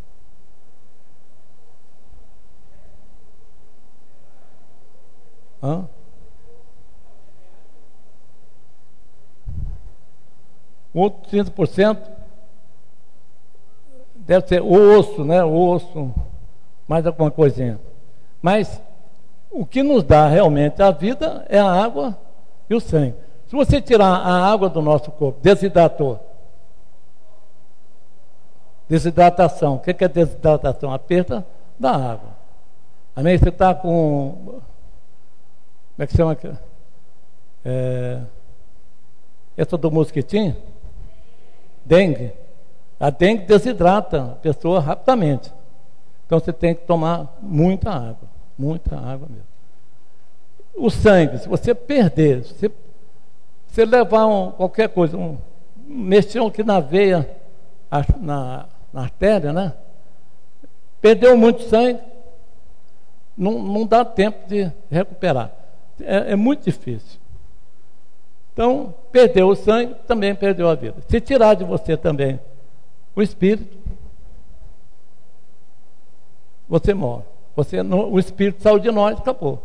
Hã? Outros trinta por cento deve ser o osso, né? O osso, mais alguma coisinha. Mas o que nos dá realmente a vida é a água e o sangue. Se você tirar a água do nosso corpo, desidratou. Desidratação. O que é desidratação? A perda da água. Amém? Você está com... Como é que chama aqui? É... Essa do mosquitinho? Dengue. A dengue desidrata a pessoa rapidamente. Então você tem que tomar muita água. Muita água mesmo. O sangue, se você perder, se você, você levar um, qualquer coisa, um, mexer aqui na veia, na, na artéria, né? Perdeu muito sangue, não, não dá tempo de recuperar. É, é muito difícil. Então, perdeu o sangue, também perdeu a vida. Se tirar de você também o espírito, você morre. Você, o espírito saiu de nós, acabou.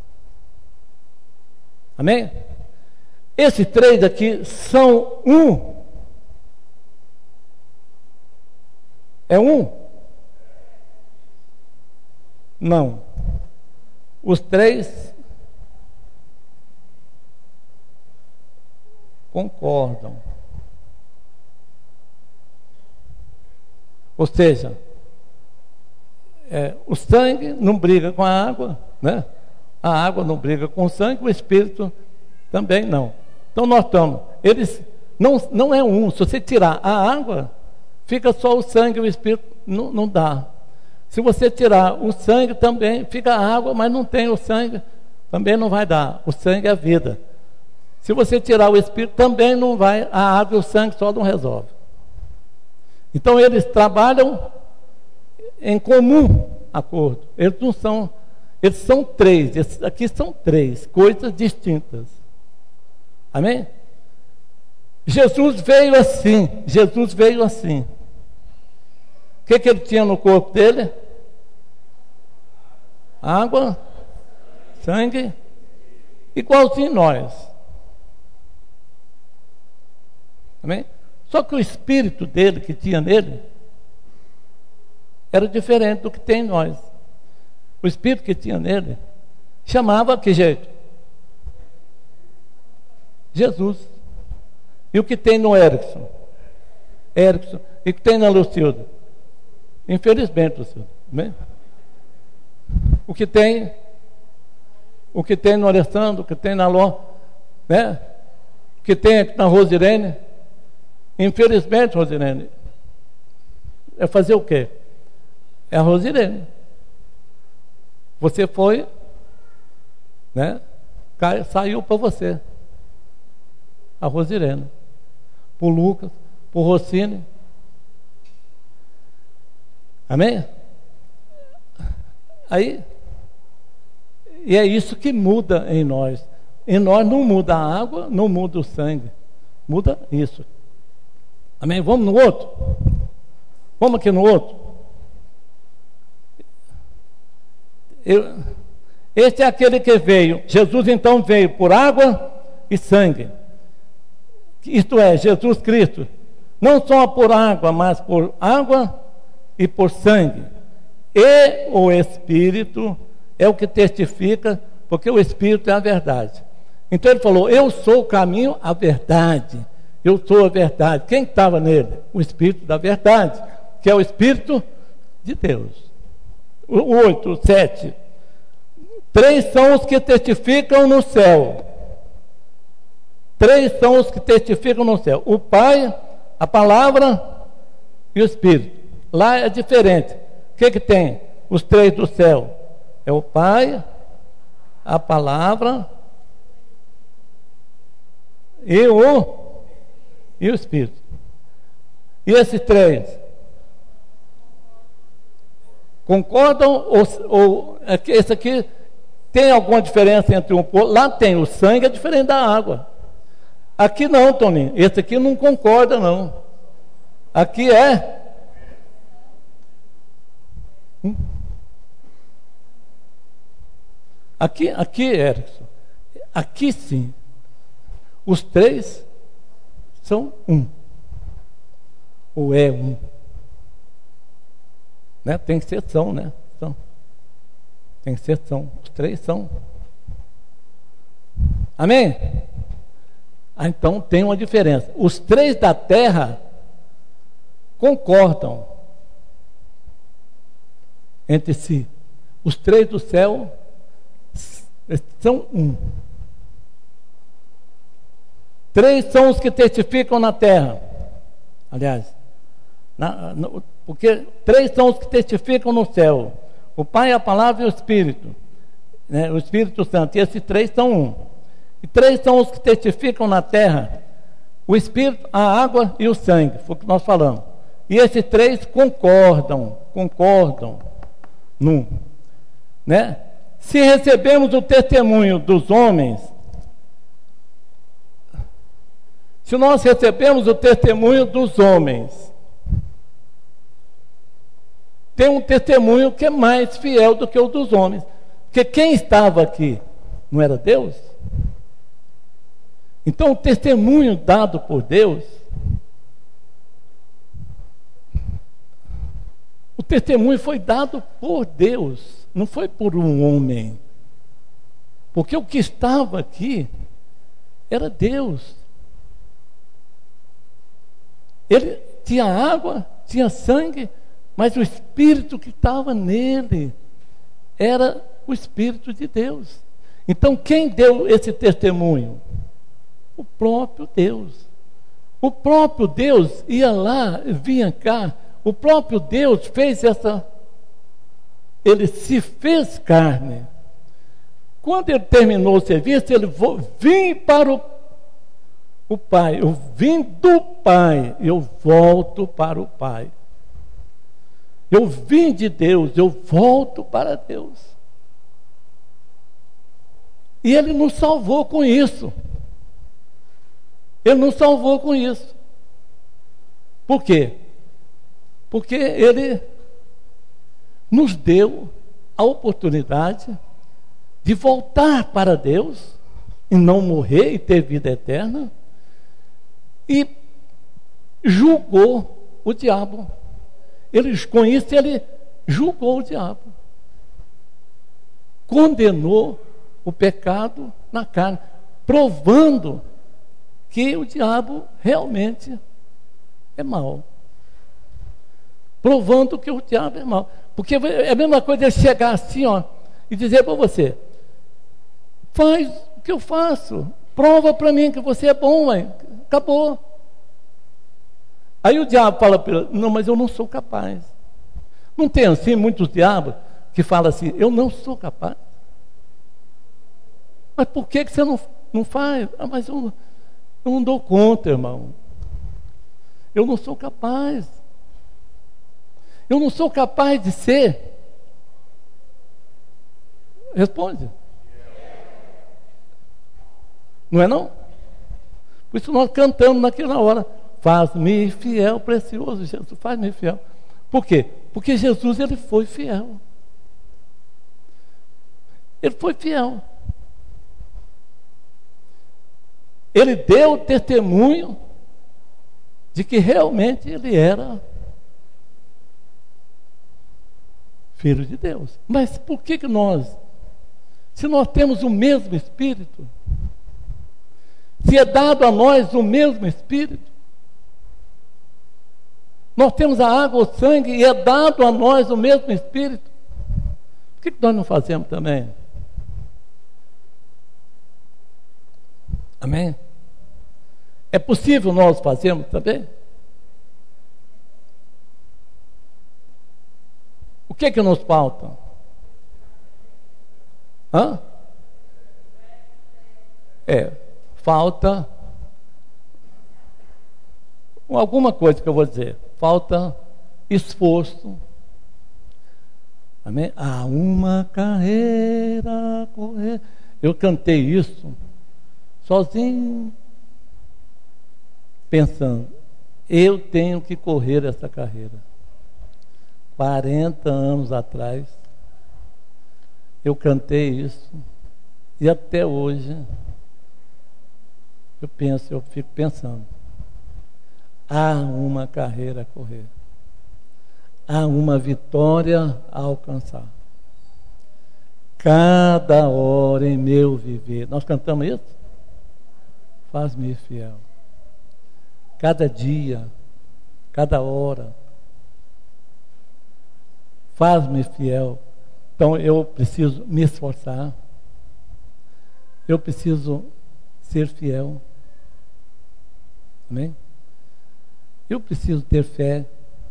Amém? Esses três aqui são um. É um? Não. Os três concordam. Ou seja, é, o sangue não briga com a água, né? A água não briga com o sangue, o espírito também não. Então nós estamos, eles não, não é um. Se você tirar a água, fica só o sangue, o espírito não, não dá. Se você tirar o sangue também, fica a água, mas não tem o sangue, também não vai dar. O sangue é a vida. Se você tirar o espírito, também não vai, a água e o sangue só não resolve. Então eles trabalham em comum acordo. Eles não são, eles são três, esses aqui são três coisas distintas. Amém? Jesus veio assim, Jesus veio assim. O que, que ele tinha no corpo dele? Água, sangue, igualzinho nós. Amém? Só que o espírito dele, que tinha nele, era diferente do que tem em nós. O espírito que tinha nele chamava que jeito? Jesus. E o que tem no Erickson? Erickson. E o que tem na Lucilda? Infelizmente, Lucilda. Amém? O que tem, o que tem no Alessandro, o que tem na Ló, né? O que tem aqui na Rosirene, Infelizmente, Rosilene, é fazer o quê? É a Rosilene. Você foi, né? Cai, saiu para você. A Rosilene. Por Lucas, por Rocine. Amém? Aí, e é isso que muda em nós. Em nós não muda a água, não muda o sangue. Muda isso. Amém? Vamos no outro? Vamos aqui no outro? Eu, este é aquele que veio. Jesus então veio por água e sangue. Isto é, Jesus Cristo. Não só por água, mas por água e por sangue. E o Espírito é o que testifica, porque o Espírito é a verdade. Então ele falou, eu sou o caminho, a verdade. Eu sou a verdade. Quem estava nele? O Espírito da verdade, que é o Espírito de Deus. O oito, o sete. Três são os que testificam no céu. Três são os que testificam no céu. O Pai, a Palavra e o Espírito. Lá é diferente. O que que tem? Os três do céu. É o Pai, a Palavra e o, e o Espírito. E esses três concordam? Ou, ou esse aqui tem alguma diferença entre um pouco? Lá tem, o sangue é diferente da água. Aqui não, Toninho. Esse aqui não concorda, não. Aqui é. Hum? Aqui, aqui, Erickson. Aqui sim. Os três são um. Ou é um. Né? Tem que ser são, né? São. Tem que ser são. Os três são. Amém? Ah, então tem uma diferença. Os três da terra concordam entre si. Os três do céu são um. Três são os que testificam na terra. Aliás, na, no, porque três são os que testificam no céu: o Pai, a Palavra e o Espírito, né? O Espírito Santo. E esses três são um. E três são os que testificam na terra: o Espírito, a água e o sangue. Foi o que nós falamos. E esses três concordam, concordam num, né? Se recebemos o testemunho dos homens, se nós recebemos o testemunho dos homens, tem um testemunho que é mais fiel do que o dos homens. Porque quem estava aqui não era Deus? Então o testemunho dado por Deus, o testemunho foi dado por Deus, não foi por um homem. Porque o que estava aqui era Deus. Ele tinha água, tinha sangue, mas o Espírito que estava nele era o Espírito de Deus. Então quem deu esse testemunho? O próprio Deus. O próprio Deus ia lá, vinha cá. O próprio Deus fez essa... Ele se fez carne. Quando ele terminou o serviço, ele vim para o, o Pai. Eu vim do Pai, eu volto para o Pai. Eu vim de Deus, eu volto para Deus. E ele nos salvou com isso. Ele nos salvou com isso. Por quê? Porque ele nos deu a oportunidade de voltar para Deus e não morrer e ter vida eterna, e julgou o diabo. Ele, com isso ele julgou o diabo, condenou o pecado na carne, provando que o diabo realmente é mau. Provando que o diabo é mau. Porque é a mesma coisa ele chegar assim, ó, e dizer para você: faz o que eu faço, prova para mim que você é bom, mãe. Acabou. Aí o diabo fala para ele, não, mas eu não sou capaz. Não tem assim muitos diabos que falam assim, eu não sou capaz. Mas por que, que você não, não faz? Ah, mas eu, eu não dou conta, irmão. Eu não sou capaz. Eu não sou capaz de ser. Responde. Não é não? Por isso nós cantamos naquela hora. Faz-me fiel, precioso Jesus, faz-me fiel. Por quê? Porque Jesus, ele foi fiel. Ele foi fiel. Ele deu testemunho de que realmente ele era filho de Deus. Mas por que que nós, se nós temos o mesmo Espírito, se é dado a nós o mesmo Espírito, nós temos a água, o sangue, e é dado a nós o mesmo Espírito, por que que nós não fazemos também? Amém? É possível nós fazermos também? O que é que nos falta? Hã? É, falta alguma coisa que eu vou dizer. Falta esforço. Amém? Há uma carreira a correr. Eu cantei isso sozinho, pensando, eu tenho que correr essa carreira. quarenta anos atrás, eu cantei isso, e até hoje, eu penso, eu fico pensando, há uma carreira a correr, há uma vitória a alcançar. Cada hora em meu viver, nós cantamos isso? Faz-me fiel. Cada dia, cada hora, faz-me fiel. Então eu preciso me esforçar, eu preciso ser fiel. Amém? Eu preciso ter fé.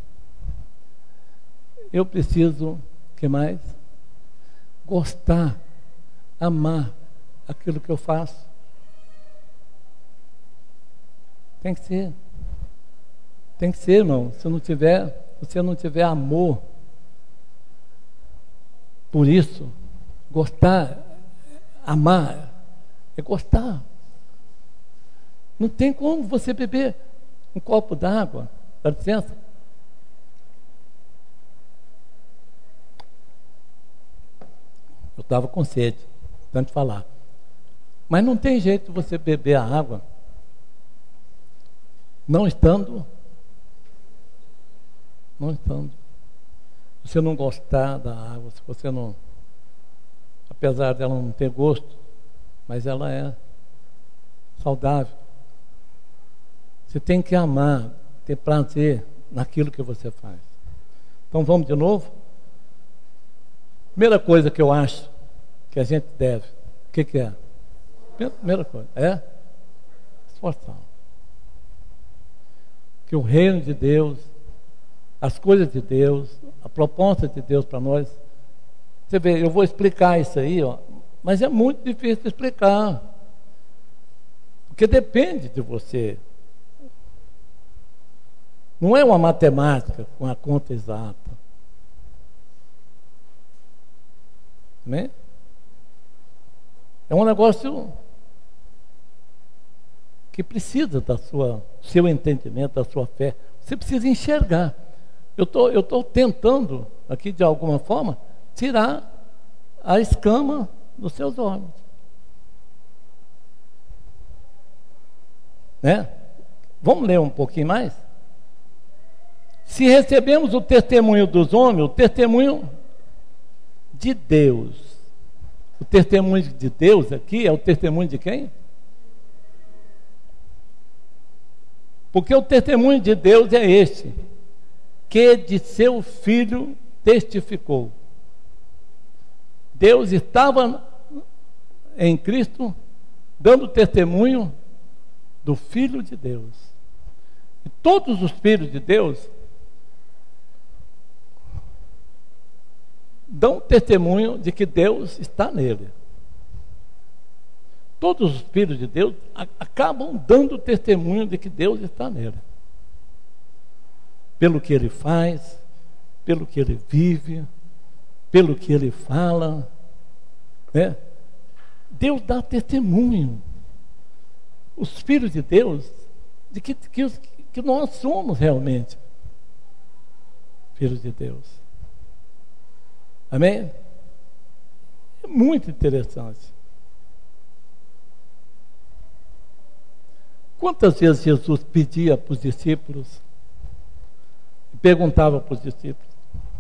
Eu preciso, o que mais? Gostar, amar aquilo que eu faço. Tem que ser. Tem que ser, irmão. Se não tiver, se você não tiver amor por isso, gostar, amar, é gostar. Não tem como você beber um copo d'água, dá licença. Eu estava com sede, tanto falar. Mas não tem jeito de você beber a água não estando, não estando. Se você não gostar da água, se você não, apesar dela não ter gosto, mas ela é saudável. Você tem que amar, ter prazer naquilo que você faz. Então vamos de novo? Primeira coisa que eu acho que a gente deve, o que que é? Primeira coisa, é esforçar. Que o reino de Deus, as coisas de Deus, a proposta de Deus para nós, você vê, eu vou explicar isso aí, ó, mas é muito difícil de explicar, porque depende de você. Não é uma matemática com a conta exata. Amém? É um negócio que precisa da sua, seu entendimento, da sua fé. Você precisa enxergar. Eu tô, eu estou tentando, aqui de alguma forma, tirar a escama dos seus olhos. Né? Vamos ler um pouquinho mais? Se recebemos o testemunho dos homens, o testemunho de Deus. O testemunho de Deus aqui é o testemunho de quem? Porque o testemunho de Deus é este, que de seu Filho testificou. Deus estava em Cristo dando testemunho do Filho de Deus. E todos os filhos de Deus dão testemunho de que Deus está nele. Todos os filhos de Deus a, acabam dando testemunho de que Deus está nele. Pelo que ele faz, pelo que ele vive, pelo que ele fala, né? Deus dá testemunho. Os filhos de Deus, de que, que, que nós somos realmente filhos de Deus. Amém? É muito interessante. Quantas vezes Jesus pedia para os discípulos, perguntava para os discípulos: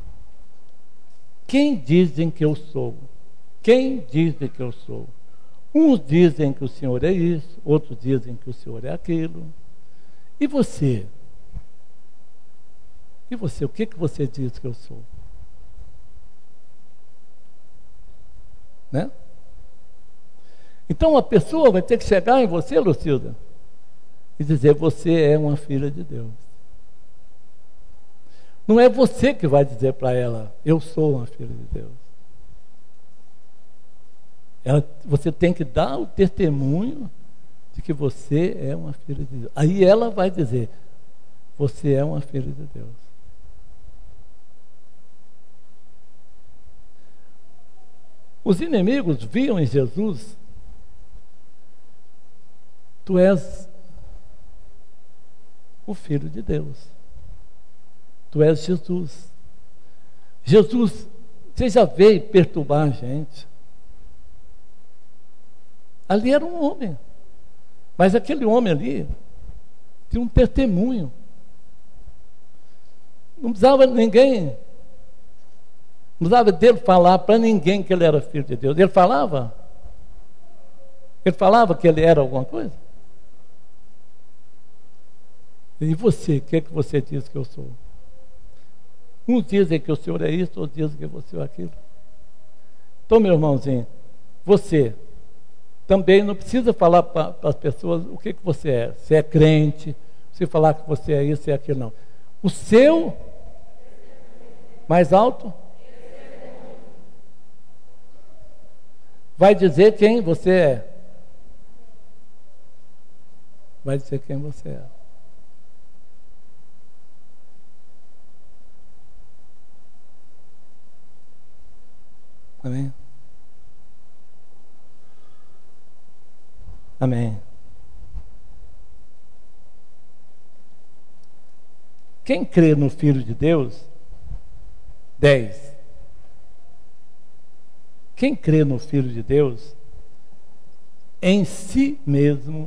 quem dizem que eu sou? Quem dizem que eu sou? Uns dizem que o Senhor é isso, outros dizem que o Senhor é aquilo. E você? E você, o que, que você diz que eu sou? Né? Então a pessoa vai ter que chegar em você, Lucilda, e dizer: você é uma filha de Deus. Não é você que vai dizer para ela: eu sou uma filha de Deus. Ela, você tem que dar o testemunho de que você é uma filha de Deus. Aí ela vai dizer: você é uma filha de Deus. Os inimigos viam em Jesus: tu és o Filho de Deus. Tu és Jesus. Jesus, você já veio perturbar a gente. Ali era um homem, mas aquele homem ali tinha um testemunho. Não precisava ninguém, não precisava dele falar para ninguém que ele era filho de Deus. Ele falava? Ele falava que ele era alguma coisa? E você, o que é que você diz que eu sou? Uns dizem que o Senhor é isso, outros dizem que você é aquilo. Então, meu irmãozinho, você também não precisa falar para as pessoas o que, que você é. Se é crente, se falar que você é isso e é aquilo, não. O seu mais alto vai dizer quem você é. Vai dizer quem você é. Amém? Amém. Quem crê no Filho de Deus, dez. Quem crê no Filho de Deus, em si mesmo,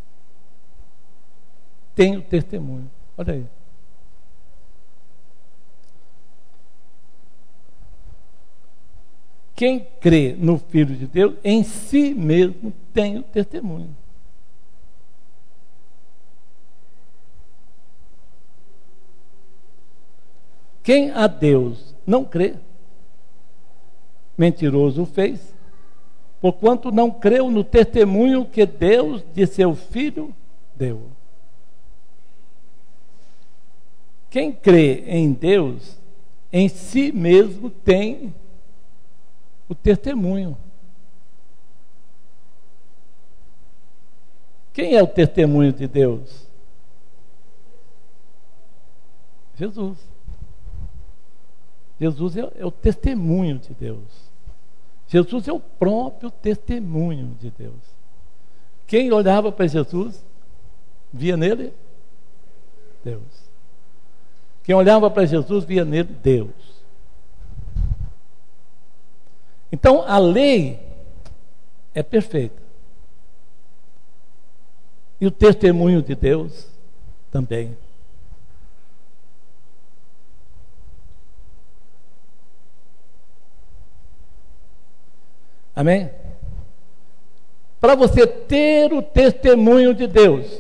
tem o testemunho. Olha aí. Quem crê no Filho de Deus, em si mesmo tem o testemunho. Quem a Deus não crê, mentiroso o fez, porquanto não creu no testemunho que Deus de seu Filho deu. Quem crê em Deus, em si mesmo tem o testemunho. Quem é o testemunho de Deus? Jesus. Jesus é, é o testemunho de Deus. Jesus é o próprio testemunho de Deus. Quem olhava para Jesus, via nele Deus. Quem olhava para Jesus, via nele Deus. Então, a lei é perfeita. E o testemunho de Deus também. Amém? Para você ter o testemunho de Deus,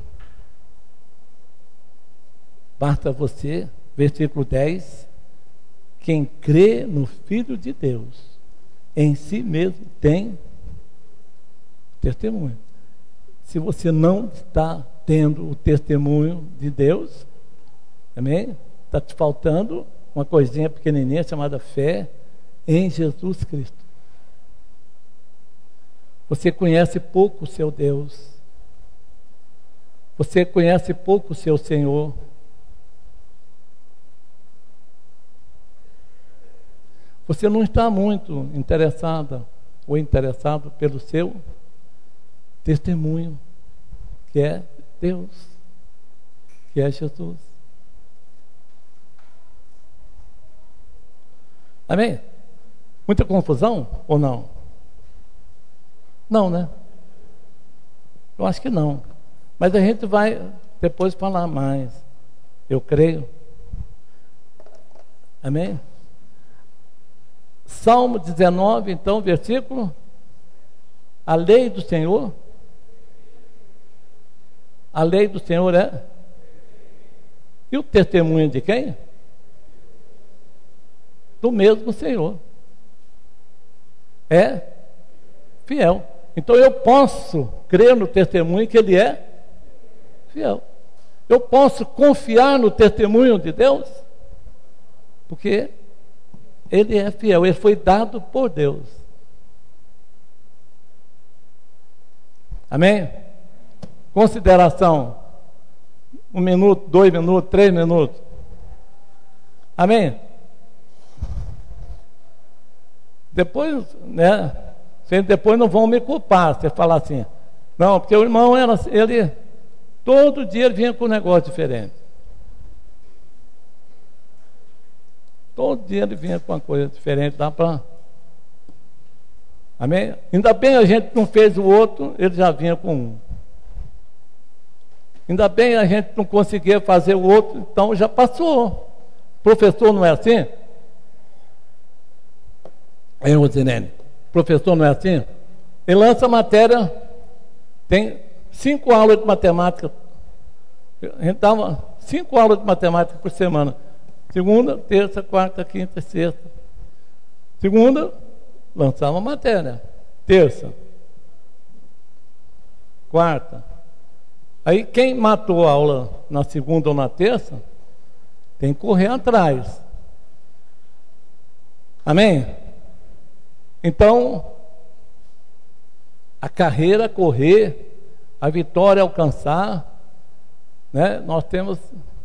basta você, versículo dez, quem crê no Filho de Deus, em si mesmo tem testemunho. Se você não está tendo o testemunho de Deus, amém? Está te faltando uma coisinha pequenininha chamada fé em Jesus Cristo. Você conhece pouco o seu Deus. Você conhece pouco o seu Senhor. Você não está muito interessada ou interessado pelo seu testemunho, que é Deus, que é Jesus. Amém? Muita confusão ou não? Não, né? Eu acho que não. Mas a gente vai depois falar mais. Eu creio. Amém? Salmo dezenove, então, versículo. A lei do Senhor. A lei do Senhor é. E o testemunho de quem? Do mesmo Senhor. É fiel. Então eu posso crer no testemunho que Ele é fiel. Eu posso confiar no testemunho de Deus, porque Ele é fiel, Ele foi dado por Deus. Amém? Consideração. Um minuto, dois minutos, três minutos. Amém? Depois, né? Vocês depois não vão me culpar. Você falar assim, não, porque o irmão era, ele todo dia ele vinha com um negócio diferente. Todo dia ele vinha com uma coisa diferente, dá para. Amém? Ainda bem a gente não fez o outro, ele já vinha com um. Ainda bem a gente não conseguia fazer o outro, então já passou. Professor não é assim? Hein, Rosinene? Professor não é assim? Ele lança matéria, tem cinco aulas de matemática. A gente dava cinco aulas de matemática por semana. Segunda, terça, quarta, quinta, sexta. Segunda, lançava matéria. Terça. Quarta. Aí quem matou a aula na segunda ou na terça, tem que correr atrás. Amém? Então, a carreira correr, a vitória alcançar, né? Nós temos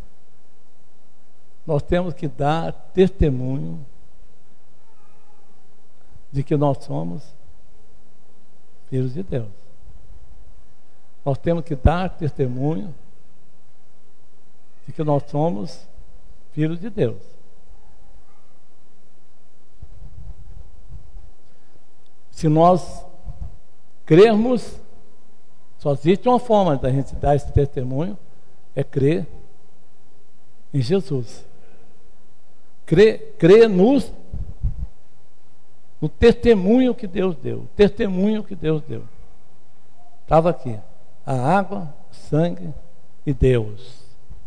nós temos que dar testemunho de que nós somos filhos de Deus. Nós temos que dar testemunho de que nós somos filhos de Deus. Se nós crermos, só existe uma forma da gente dar esse testemunho, é crer em Jesus. Crer, crer nos, no testemunho que Deus deu. Testemunho que Deus deu. Estava aqui. A água, o sangue e Deus.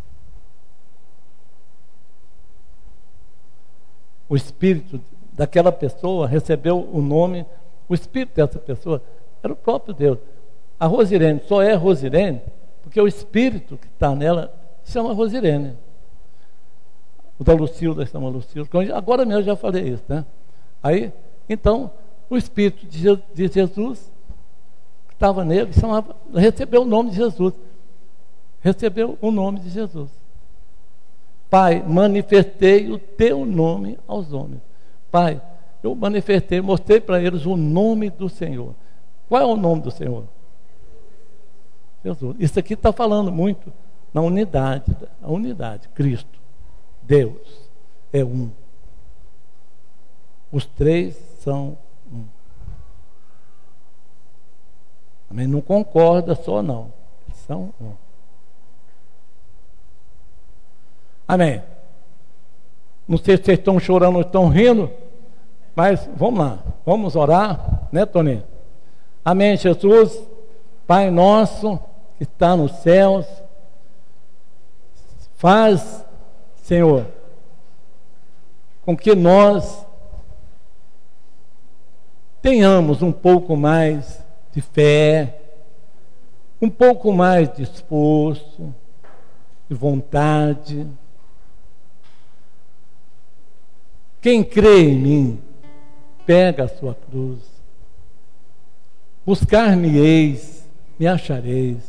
O espírito daquela pessoa recebeu o nome. O espírito dessa pessoa era o próprio Deus. A Rosirene só é Rosirene porque o espírito que está nela chama Rosirene. O da Lucilda chama Lucilda. Agora mesmo eu já falei isso, né? Aí, então, o espírito de Jesus que estava nele chamava, recebeu o nome de Jesus. Recebeu o nome de Jesus. Pai, manifestei o teu nome aos homens. Pai, eu manifestei, mostrei para eles o nome do Senhor. Qual é o nome do Senhor? Jesus. Isso aqui está falando muito na unidade, a unidade, Cristo, Deus é um. Os três são um. Amém? Não concorda só não, são um. Amém? Não sei se vocês estão chorando ou estão rindo, mas vamos lá, vamos orar, né, Toninho? Amém, Jesus. Pai nosso que está nos céus, faz, Senhor, com que nós tenhamos um pouco mais de fé, um pouco mais de esforço, de vontade. Quem crê em mim, pega a sua cruz. Buscar-me-eis, me achareis.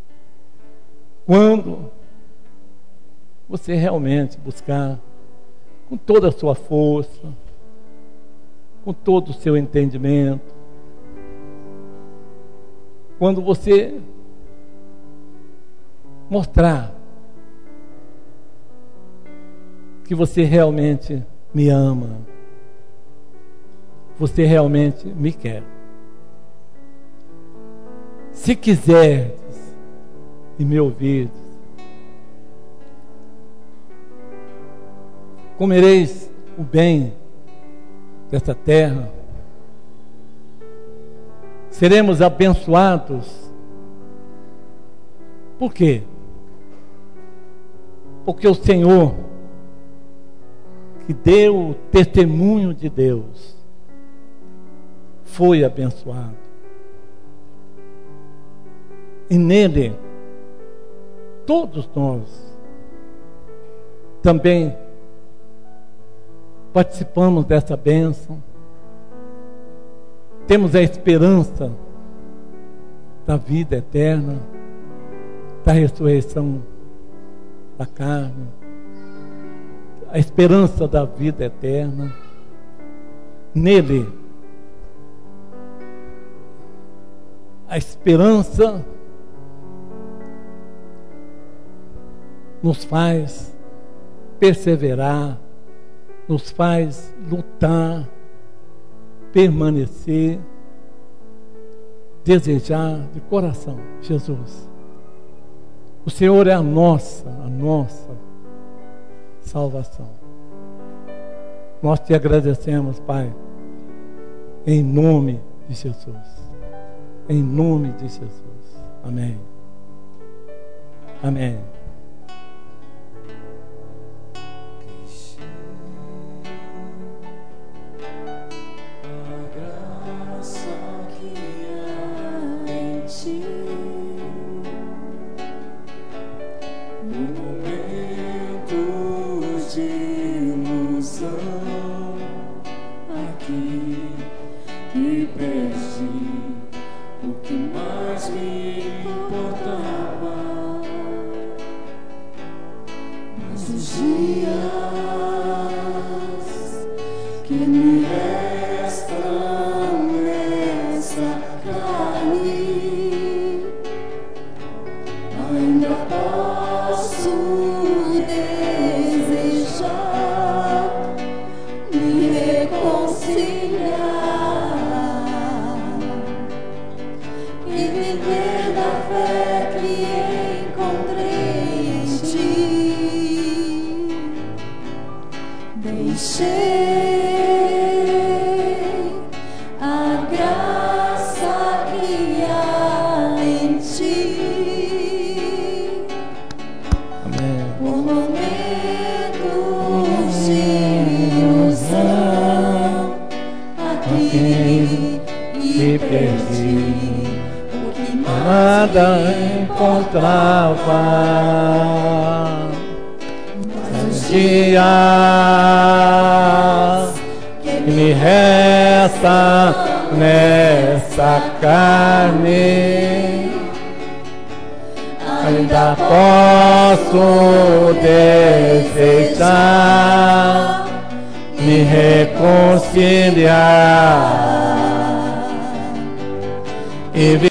Quando você realmente buscar com toda a sua força, com todo o seu entendimento, quando você mostrar que você realmente me ama, você realmente me quer. Se quiserdes e me ouvirdes, comereis o bem dessa terra, seremos abençoados. Por quê? Porque o Senhor, que deu o testemunho de Deus, foi abençoado. E nele, todos nós também participamos dessa bênção. Temos a esperança da vida eterna, da ressurreição da carne, a esperança da vida eterna. Nele, a esperança nos faz perseverar, nos faz lutar, permanecer, desejar de coração Jesus. O Senhor é a nossa, a nossa salvação. Nós te agradecemos, Pai, em nome de Jesus. Em nome de Jesus. Amém. Amém. reconciliar e